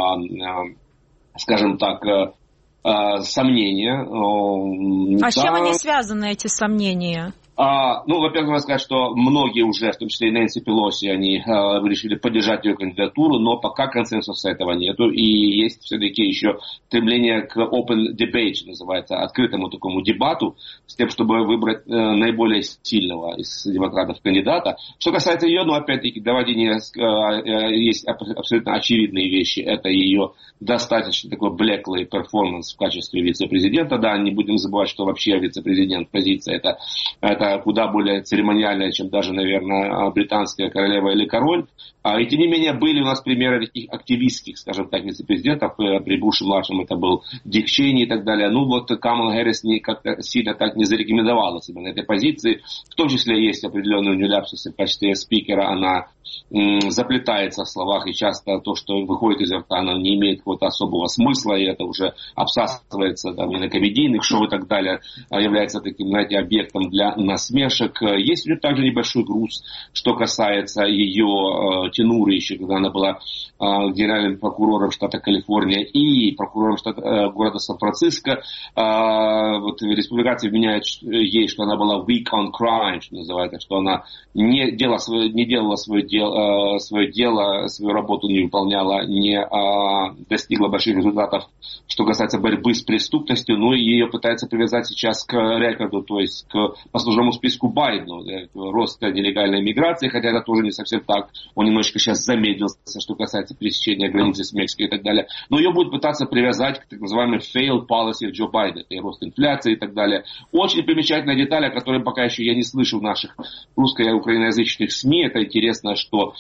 [SPEAKER 12] скажем так, сомнения.
[SPEAKER 3] А с чем они связаны, эти сомнения?
[SPEAKER 12] Во-первых, надо сказать, что многие уже, в том числе и Нэнси Пелоси, они решили поддержать ее кандидатуру, но пока консенсуса этого нету. И есть все-таки еще стремление к open debate, что называется, открытому такому дебату, с тем, чтобы выбрать наиболее сильного из демократов кандидата. Что касается ее, опять-таки, давайте есть абсолютно очевидные вещи. Это ее достаточно такой блеклый перформанс в качестве вице-президента. Да, не будем забывать, что вообще вице-президент позиция это это куда более церемониально, чем даже, наверное, британская королева или король. И тем не менее были у нас примеры таких активистских, скажем так, вице-президентов. При Буше-младшем это был Дик Чейни и так далее. Ну вот Камала Хэррис как-то сильно так не зарекомендовала себя на этой позиции. В том числе есть определенные у нее ляпсусы в качестве спикера. Она заплетается в словах, и часто то, что выходит изо рта, она не имеет какого-то особого смысла, и это уже обсасывается там, и на комедийных шоу и так далее, является таким, знаете, объектом для насмешек. Есть у нее также небольшой груз, что касается ее тенуры еще, когда она была генеральным прокурором штата Калифорния и прокурором города Сан-Франциско. Вот республиканцы обвиняют ей, что она была weak on crime, что называется, что она не делала свое дело, свою работу не выполняла, не достигла больших результатов, что касается борьбы с преступностью. Ну и ее пытаются привязать сейчас к рекорду, то есть к послужному списку Байдену, роста нелегальной миграции, хотя это тоже не совсем так. Он немножечко сейчас замедлился, что касается пересечения границы с Мексикой и так далее. Но ее будут пытаться привязать к так называемой failed policy Джо Байдена, и рост инфляции и так далее. Очень примечательная деталь, о которой пока еще я не слышу в наших русско- и украиноязычных СМИ. Это интересно, что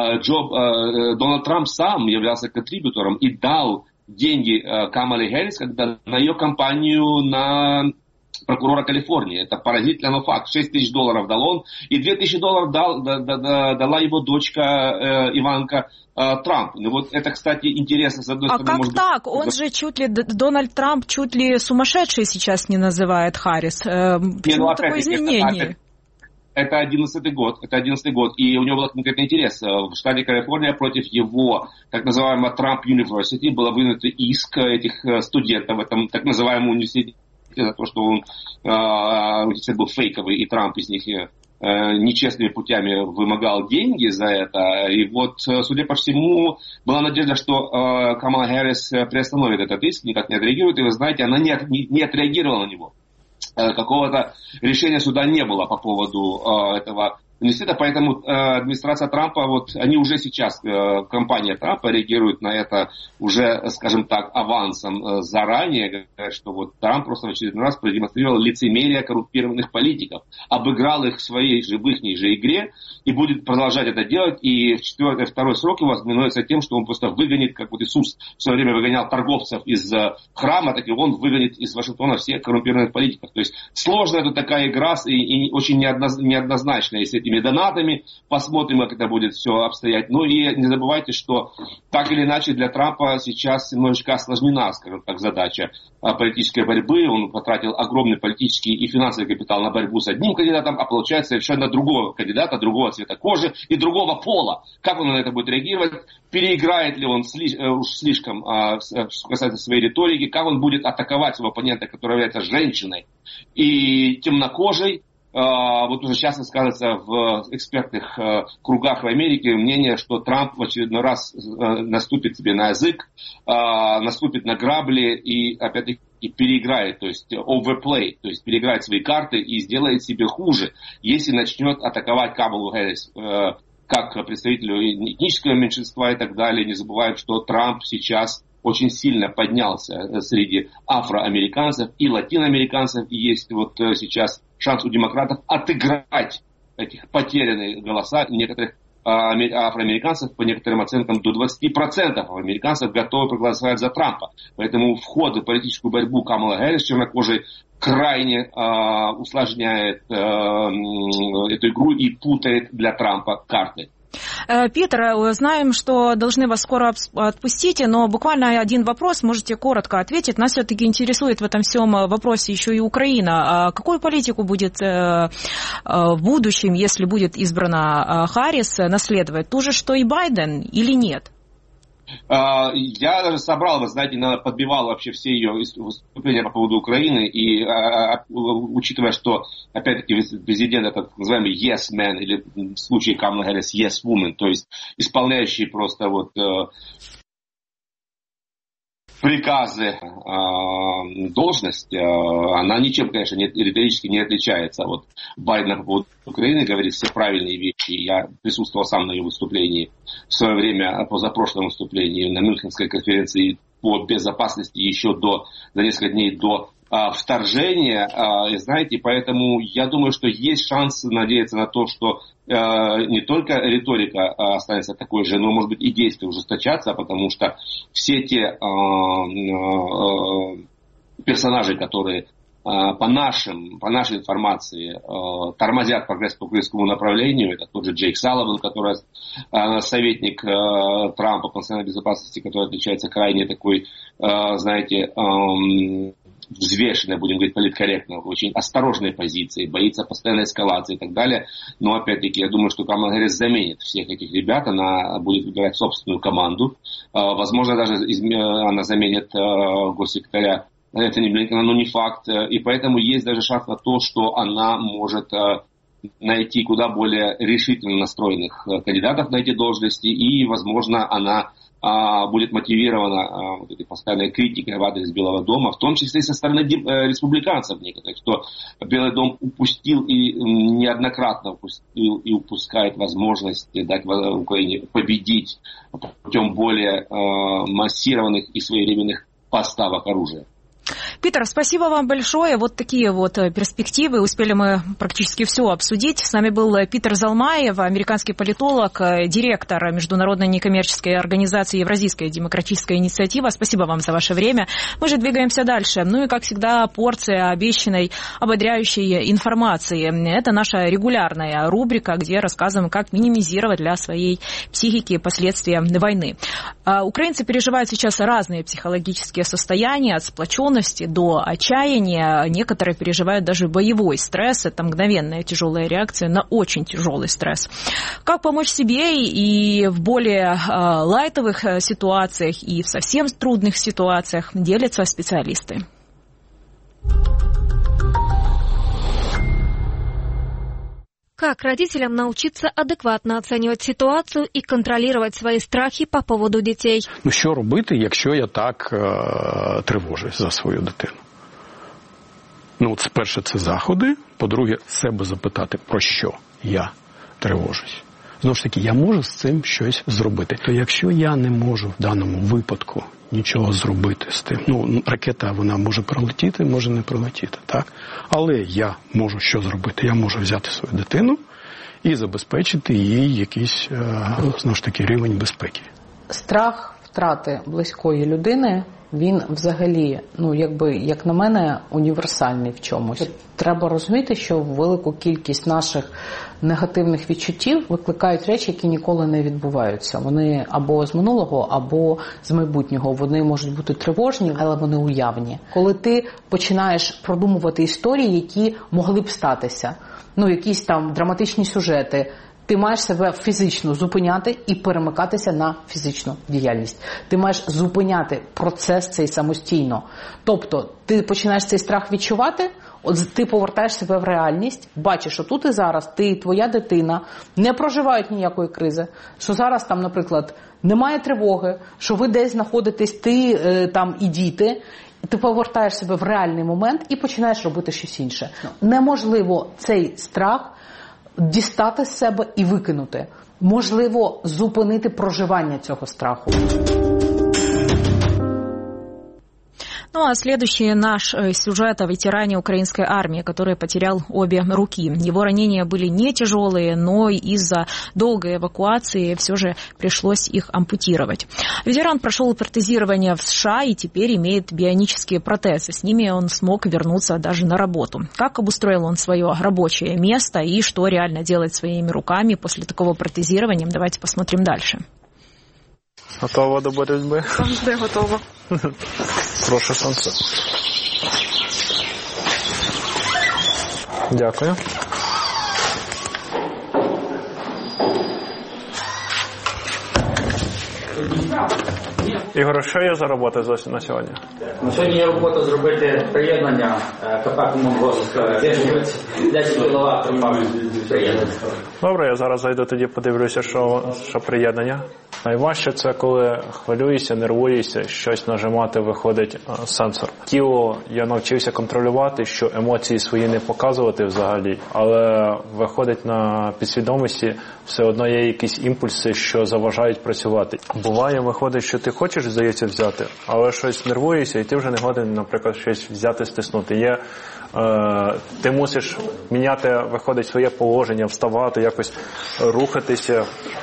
[SPEAKER 12] Дональд Трамп сам являлся контрибьютором и дал деньги Камале Хэррис, когда на ее кампанию на прокурора Калифорнии. Это поразительный, но факт. $6 тысяч дал он, и $2000 дала его дочка Иванка Трамп. Ну вот это, кстати, интересно, с одной стороны.
[SPEAKER 3] А как
[SPEAKER 12] может
[SPEAKER 3] так?
[SPEAKER 12] быть...
[SPEAKER 3] Он же чуть ли, Дональд Трамп чуть ли сумасшедший сейчас не называет Харрис. Почему такое изменение?
[SPEAKER 12] Это 11-й год, и у него был конкретный интерес. В штате Калифорния против его так называемого Trump University было вынут иск этих студентов в этом так называемом университете за то, что он университет был фейковый, и Трамп из них нечестными путями вымогал деньги за это. И вот, судя по всему, была надежда, что Камала Хэррис приостановит этот иск, никак не отреагирует. И вы знаете, она не отреагировала на него. Какого-то решения суда не было по поводу этого университета, поэтому администрация Трампа, вот они уже сейчас, компания Трампа реагирует на это уже, скажем так, авансом заранее, что вот Трамп просто в очередной раз продемонстрировал лицемерие коррумпированных политиков, обыграл их в своей же, в ихней же игре и будет продолжать это делать, и второй срок его знаменуется тем, что он просто выгонит, как вот Иисус в свое время выгонял торговцев из храма, так и он выгонит из Вашингтона всех коррумпированных политиков. То есть сложная тут такая игра и очень неоднозначная с этими донатами. Посмотрим, как это будет все обстоять. Ну и не забывайте, что так или иначе для Трампа сейчас немножечко осложнена, скажем так, задача политической борьбы. Он потратил огромный политический и финансовый капитал на борьбу с одним кандидатом, а получает совершенно другого кандидата, другого цвета кожи и другого пола. Как он на это будет реагировать? Переиграет ли он слишком, что касается своей риторики? Как он будет атаковать своего оппонента, который является женщиной и темнокожей? Вот уже сейчас сказывается в экспертных кругах в Америке мнение, что Трамп в очередной раз наступит себе на язык, наступит на грабли и опять-таки переиграет, то есть overplay, то есть переиграет свои карты и сделает себе хуже, если начнет атаковать Камалу Хэррис как представителю этнического меньшинства и так далее. Не забываем, что Трамп сейчас очень сильно поднялся среди афроамериканцев и латиноамериканцев. И есть вот сейчас шанс у демократов отыграть этих потерянные голоса некоторых афроамериканцев, по некоторым оценкам до 20% американцев готовы проголосовать за Трампа. Поэтому вход в политическую борьбу Камала Хэррис чернокожей крайне усложняет эту игру и путает для Трампа карты.
[SPEAKER 3] Питер, знаем, что должны вас скоро отпустить, но буквально один вопрос, можете коротко ответить. Нас все-таки интересует в этом всем вопросе еще и Украина. Какую политику будет в будущем, если будет избрана Харрис, наследовать? Ту же, что и Байден, или нет?
[SPEAKER 12] Я даже собрал, вы знаете, подбивал вообще все ее выступления по поводу Украины, и учитывая, что, опять-таки, президент это так называемый yes man, или в случае Камала Хэррис yes woman, то есть исполняющий просто вот приказы, должность, она ничем, конечно, риторически не отличается от Байдена по поводу Украины, говорит все правильные вещи. Я присутствовал сам на ее выступлении в свое время, позапрошлом выступлении на Мюнхенской конференции по безопасности еще за несколько дней до вторжения, знаете, поэтому я думаю, что есть шанс надеяться на то, что не только риторика останется такой же, но, может быть, и действия ужесточатся, потому что все те персонажи, которые по нашей информации тормозят прогресс по украинскому направлению, это тот же Джейк Салливан, который советник Трампа по национальной безопасности, который отличается крайне такой, знаете, взвешенной, будем говорить политкорректно, очень осторожной позиции, боится постоянной эскалации и так далее. Но опять-таки я думаю, что Камала Хэррис заменит всех этих ребят, она будет выбирать собственную команду. Возможно, даже она заменит госсекретаря Энтони Блинкена, но не факт. И поэтому есть даже шанс на то, что она может найти куда более решительно настроенных кандидатов на эти должности. И, возможно, она будет мотивирована этой постоянной критикой в адрес Белого дома, в том числе и со стороны республиканцев некоторых, что Белый дом упустил и неоднократно упустил и упускает возможность дать Украине победить путем более массированных и своевременных поставок оружия.
[SPEAKER 3] Питер, спасибо вам большое. Вот такие вот перспективы. Успели мы практически все обсудить. С нами был Питер Залмаев, американский политолог, директор международной некоммерческой организации Евразийская демократическая инициатива. Спасибо вам за ваше время. Мы же двигаемся дальше. Ну и, как всегда, порция обещанной ободряющей информации. Это наша регулярная рубрика, где рассказываем, как минимизировать для своей психики последствия войны. Украинцы переживают сейчас разные психологические состояния, от сплоченности до отчаяния. Некоторые переживают даже боевой стресс. Это мгновенная тяжелая реакция на очень тяжелый стресс. Как помочь себе и в более лайтовых ситуациях, и в совсем трудных ситуациях, делятся специалисты.
[SPEAKER 13] Как родителям научиться адекватно оценивать ситуацию і контролювати свої страхи по поводу дітей?
[SPEAKER 14] Ну, що робити, якщо я так тривожусь за свою дитину? Ну, перше, це заходи. По-друге, себе запитати, про що я тривожусь. Знову ж таки, я можу з цим щось зробити. То якщо я не можу в даному випадку нічого зробити з тим, ну, ракета, вона може пролетіти, може не пролетіти, так? Але я можу що зробити? Я можу взяти свою дитину і забезпечити їй якийсь, знову ж таки, рівень безпеки.
[SPEAKER 15] Страх втрати близької людини, він взагалі, ну, якби, як на мене, універсальний в чомусь. Треба розуміти, що велику кількість наших негативних відчуттів викликають речі, які ніколи не відбуваються. Вони або з минулого, або з майбутнього. Вони можуть бути тривожні, але вони уявні. Коли ти починаєш продумувати історії, які могли б статися, ну, якісь там драматичні сюжети, ти маєш себе фізично зупиняти і перемикатися на фізичну діяльність. Ти маєш зупиняти процес цей самостійно. Тобто, ти починаєш цей страх відчувати, от ти повертаєш себе в реальність, бачиш, що тут і зараз ти і твоя дитина не проживають ніякої кризи, що зараз там, наприклад, немає тривоги, що ви десь знаходитесь, ти там і діти, ти повертаєш себе в реальний момент і починаєш робити щось інше. Неможливо цей страх дістати з себе і викинути. Можливо, зупинити проживання цього страху.
[SPEAKER 3] Ну а следующий наш сюжет о ветеране украинской армии, который потерял обе руки. Его ранения были не тяжелые, но из-за долгой эвакуации все же пришлось их ампутировать. Ветеран прошел протезирование в США и теперь имеет бионические протезы. С ними он смог вернуться даже на работу. Как обустроил он свое рабочее место и что реально делать своими руками после такого протезирования, давайте посмотрим дальше.
[SPEAKER 16] Готова до боротьби?
[SPEAKER 17] Завжди готова.
[SPEAKER 16] Прошу сонце. Дякую. Ігор, що є за робота на сьогодні?
[SPEAKER 18] Сьогодні є робота зробити приєднання КП «Комунрозвитка»
[SPEAKER 16] Добре, я зараз зайду тоді подивлюся, що приєднання. Найважче це коли хвилюєшся, нервуєшся, щось нажимати, виходить сенсор. Тіло я навчився контролювати, що емоції свої не показувати взагалі, але виходить на підсвідомості, все одно є якісь імпульси, що заважають працювати. Буває, виходить, що ти хочеш, здається, взяти, але щось нервуєшся і ти вже не годен, наприклад, щось взяти, стиснути. Ти мусиш міняти, виходить, своє положення, вставати, якось рухатися.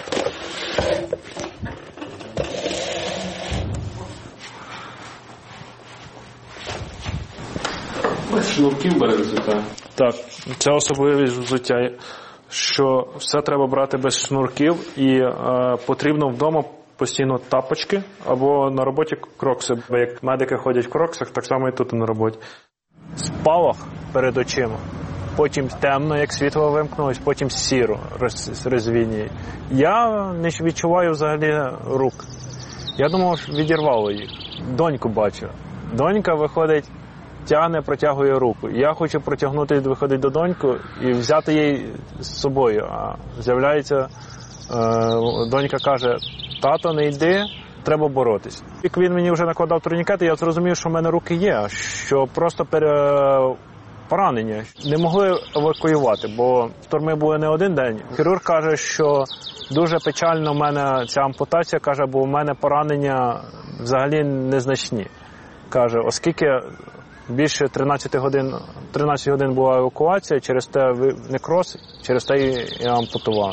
[SPEAKER 14] Без шнурків бере взуття.
[SPEAKER 16] Так, це особливість взуття, що все треба брати без шнурків і потрібно вдома постійно тапочки або на роботі крокси. Бо як медики ходять в кроксах, так само і тут на роботі. Спалах перед очима, потім темно, як світло вимкнулось, потім сіро розвінює. Я не відчуваю взагалі рук. Я думав, відірвало їх. Доньку бачу. Донька виходить, протягує руку. Я хочу протягнути, виходить до доньку і взяти її з собою. А з'являється, донька каже, тато, не йди, треба боротись. Як він мені вже накладав турнікети, я зрозумів, що в мене руки є, що просто поранення. Не могли евакуювати, бо штурми були не один день. Хірург каже, що дуже печально в мене ця ампутація, каже, бо в мене поранення взагалі незначні. Каже, оскільки більше 13 годин була евакуація, через те некроз, через те і ампутували.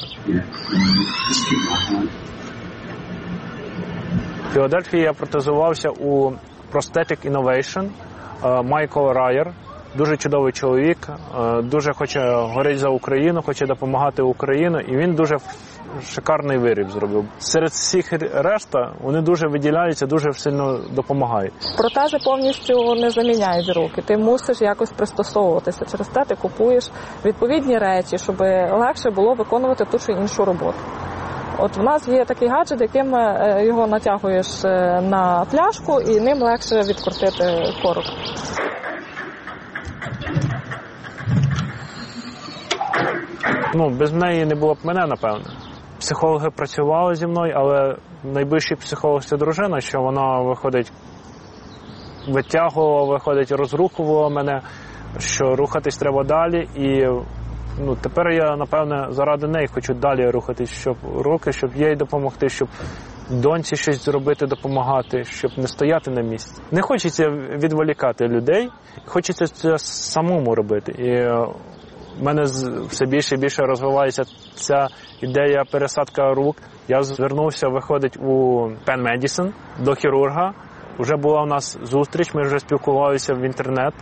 [SPEAKER 16] В Філадельфії я протезувався у Prosthetic Innovation. Майкл Райер, дуже чудовий чоловік, дуже горить за Україну, хоче допомагати Україні, і він дуже шикарний виріб зробив. Серед всіх решта вони дуже виділяються, дуже сильно допомагають.
[SPEAKER 17] Протези повністю не заміняють руки, ти мусиш якось пристосовуватися. Через те ти купуєш відповідні речі, щоб легше було виконувати ту чи іншу роботу. От в нас є такий гаджет, яким його натягуєш на пляшку і ним легше відкрутити корок.
[SPEAKER 16] Без неї не було б мене, напевно. Психологи працювали зі мною, але найближчий психолог – це дружина, що вона, виходить, витягувала, розрухувала мене, що рухатись треба далі. І тепер я, напевне, заради неї хочу далі рухатись, щоб їй допомогти, щоб доньці щось зробити, допомагати, щоб не стояти на місці. Не хочеться відволікати людей, хочеться це самому робити. І в мене все більше і більше розвивається ця ідея пересадка рук. Я звернувся, виходить, у Penn Medicine до хірурга. Вже була у нас зустріч, ми вже спілкувалися в інтернет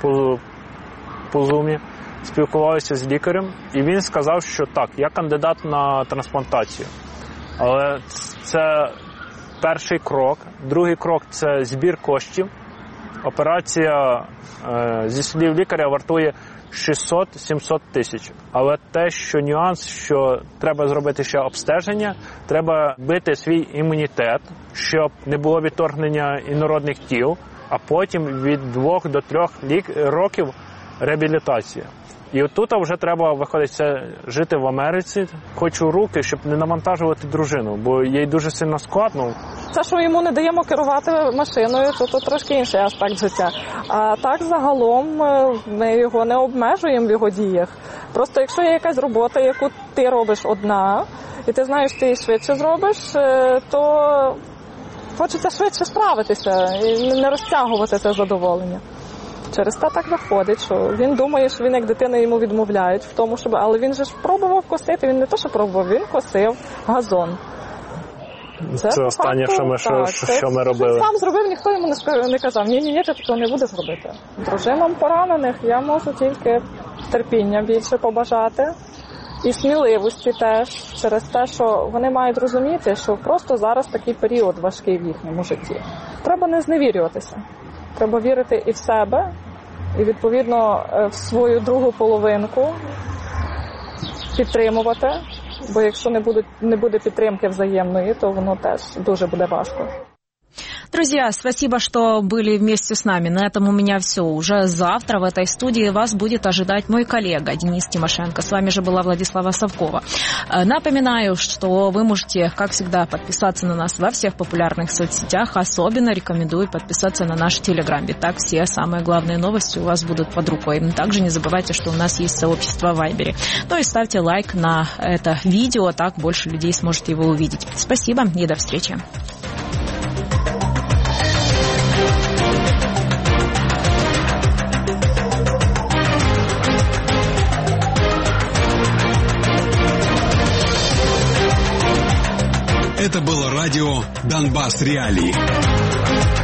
[SPEAKER 16] по Zoom, спілкувалися з лікарем, і він сказав, що так, я кандидат на трансплантацію. Але це перший крок. Другий крок – це збір коштів. Операція, зі слів лікаря, вартує 600-700 тисяч. Але те, що нюанс, що треба зробити ще обстеження, треба бити свій імунітет, щоб не було відторгнення інородних тіл, а потім від 2 до 3 років реабілітація. І отут вже треба, виходить, жити в Америці. Хочу руки, щоб не навантажувати дружину, бо їй дуже сильно складно.
[SPEAKER 17] Це, що йому не даємо керувати машиною, то трошки інший аспект життя. А так, загалом, ми його не обмежуємо в його діях. Просто якщо є якась робота, яку ти робиш одна, і ти знаєш, ти її швидше зробиш, то хочеться швидше справитися і не розтягувати це задоволення. Через те так виходить, що він думає, що він як дитина йому відмовляють в тому, щоб... Але він же ж пробував косити, він не те, що пробував, він косив газон.
[SPEAKER 16] Це останнє, що ми робили.
[SPEAKER 17] Він сам зробив, ніхто йому не казав, ні, ти цього не будеш робити. Дружинам поранених я можу тільки терпіння більше побажати. І сміливості теж, через те, що вони мають розуміти, що просто зараз такий період важкий в їхньому житті. Треба не зневірюватися. Треба вірити і в себе, і, відповідно, в свою другу половинку підтримувати, бо якщо не буде підтримки взаємної, то воно теж дуже буде важко.
[SPEAKER 3] Друзья, спасибо, что были вместе с нами. На этом у меня все. Уже завтра в этой студии вас будет ожидать мой коллега Денис Тимошенко. С вами же была Владислава Совкова. Напоминаю, что вы можете, как всегда, подписаться на нас во всех популярных соцсетях. Особенно рекомендую подписаться на наш Телеграм. Ведь так все самые главные новости у вас будут под рукой. Также не забывайте, что у нас есть сообщество в Вайбере. Ну и ставьте лайк на это видео, так больше людей сможет его увидеть. Спасибо и до встречи.
[SPEAKER 18] Это было радио «Донбасс Реалии».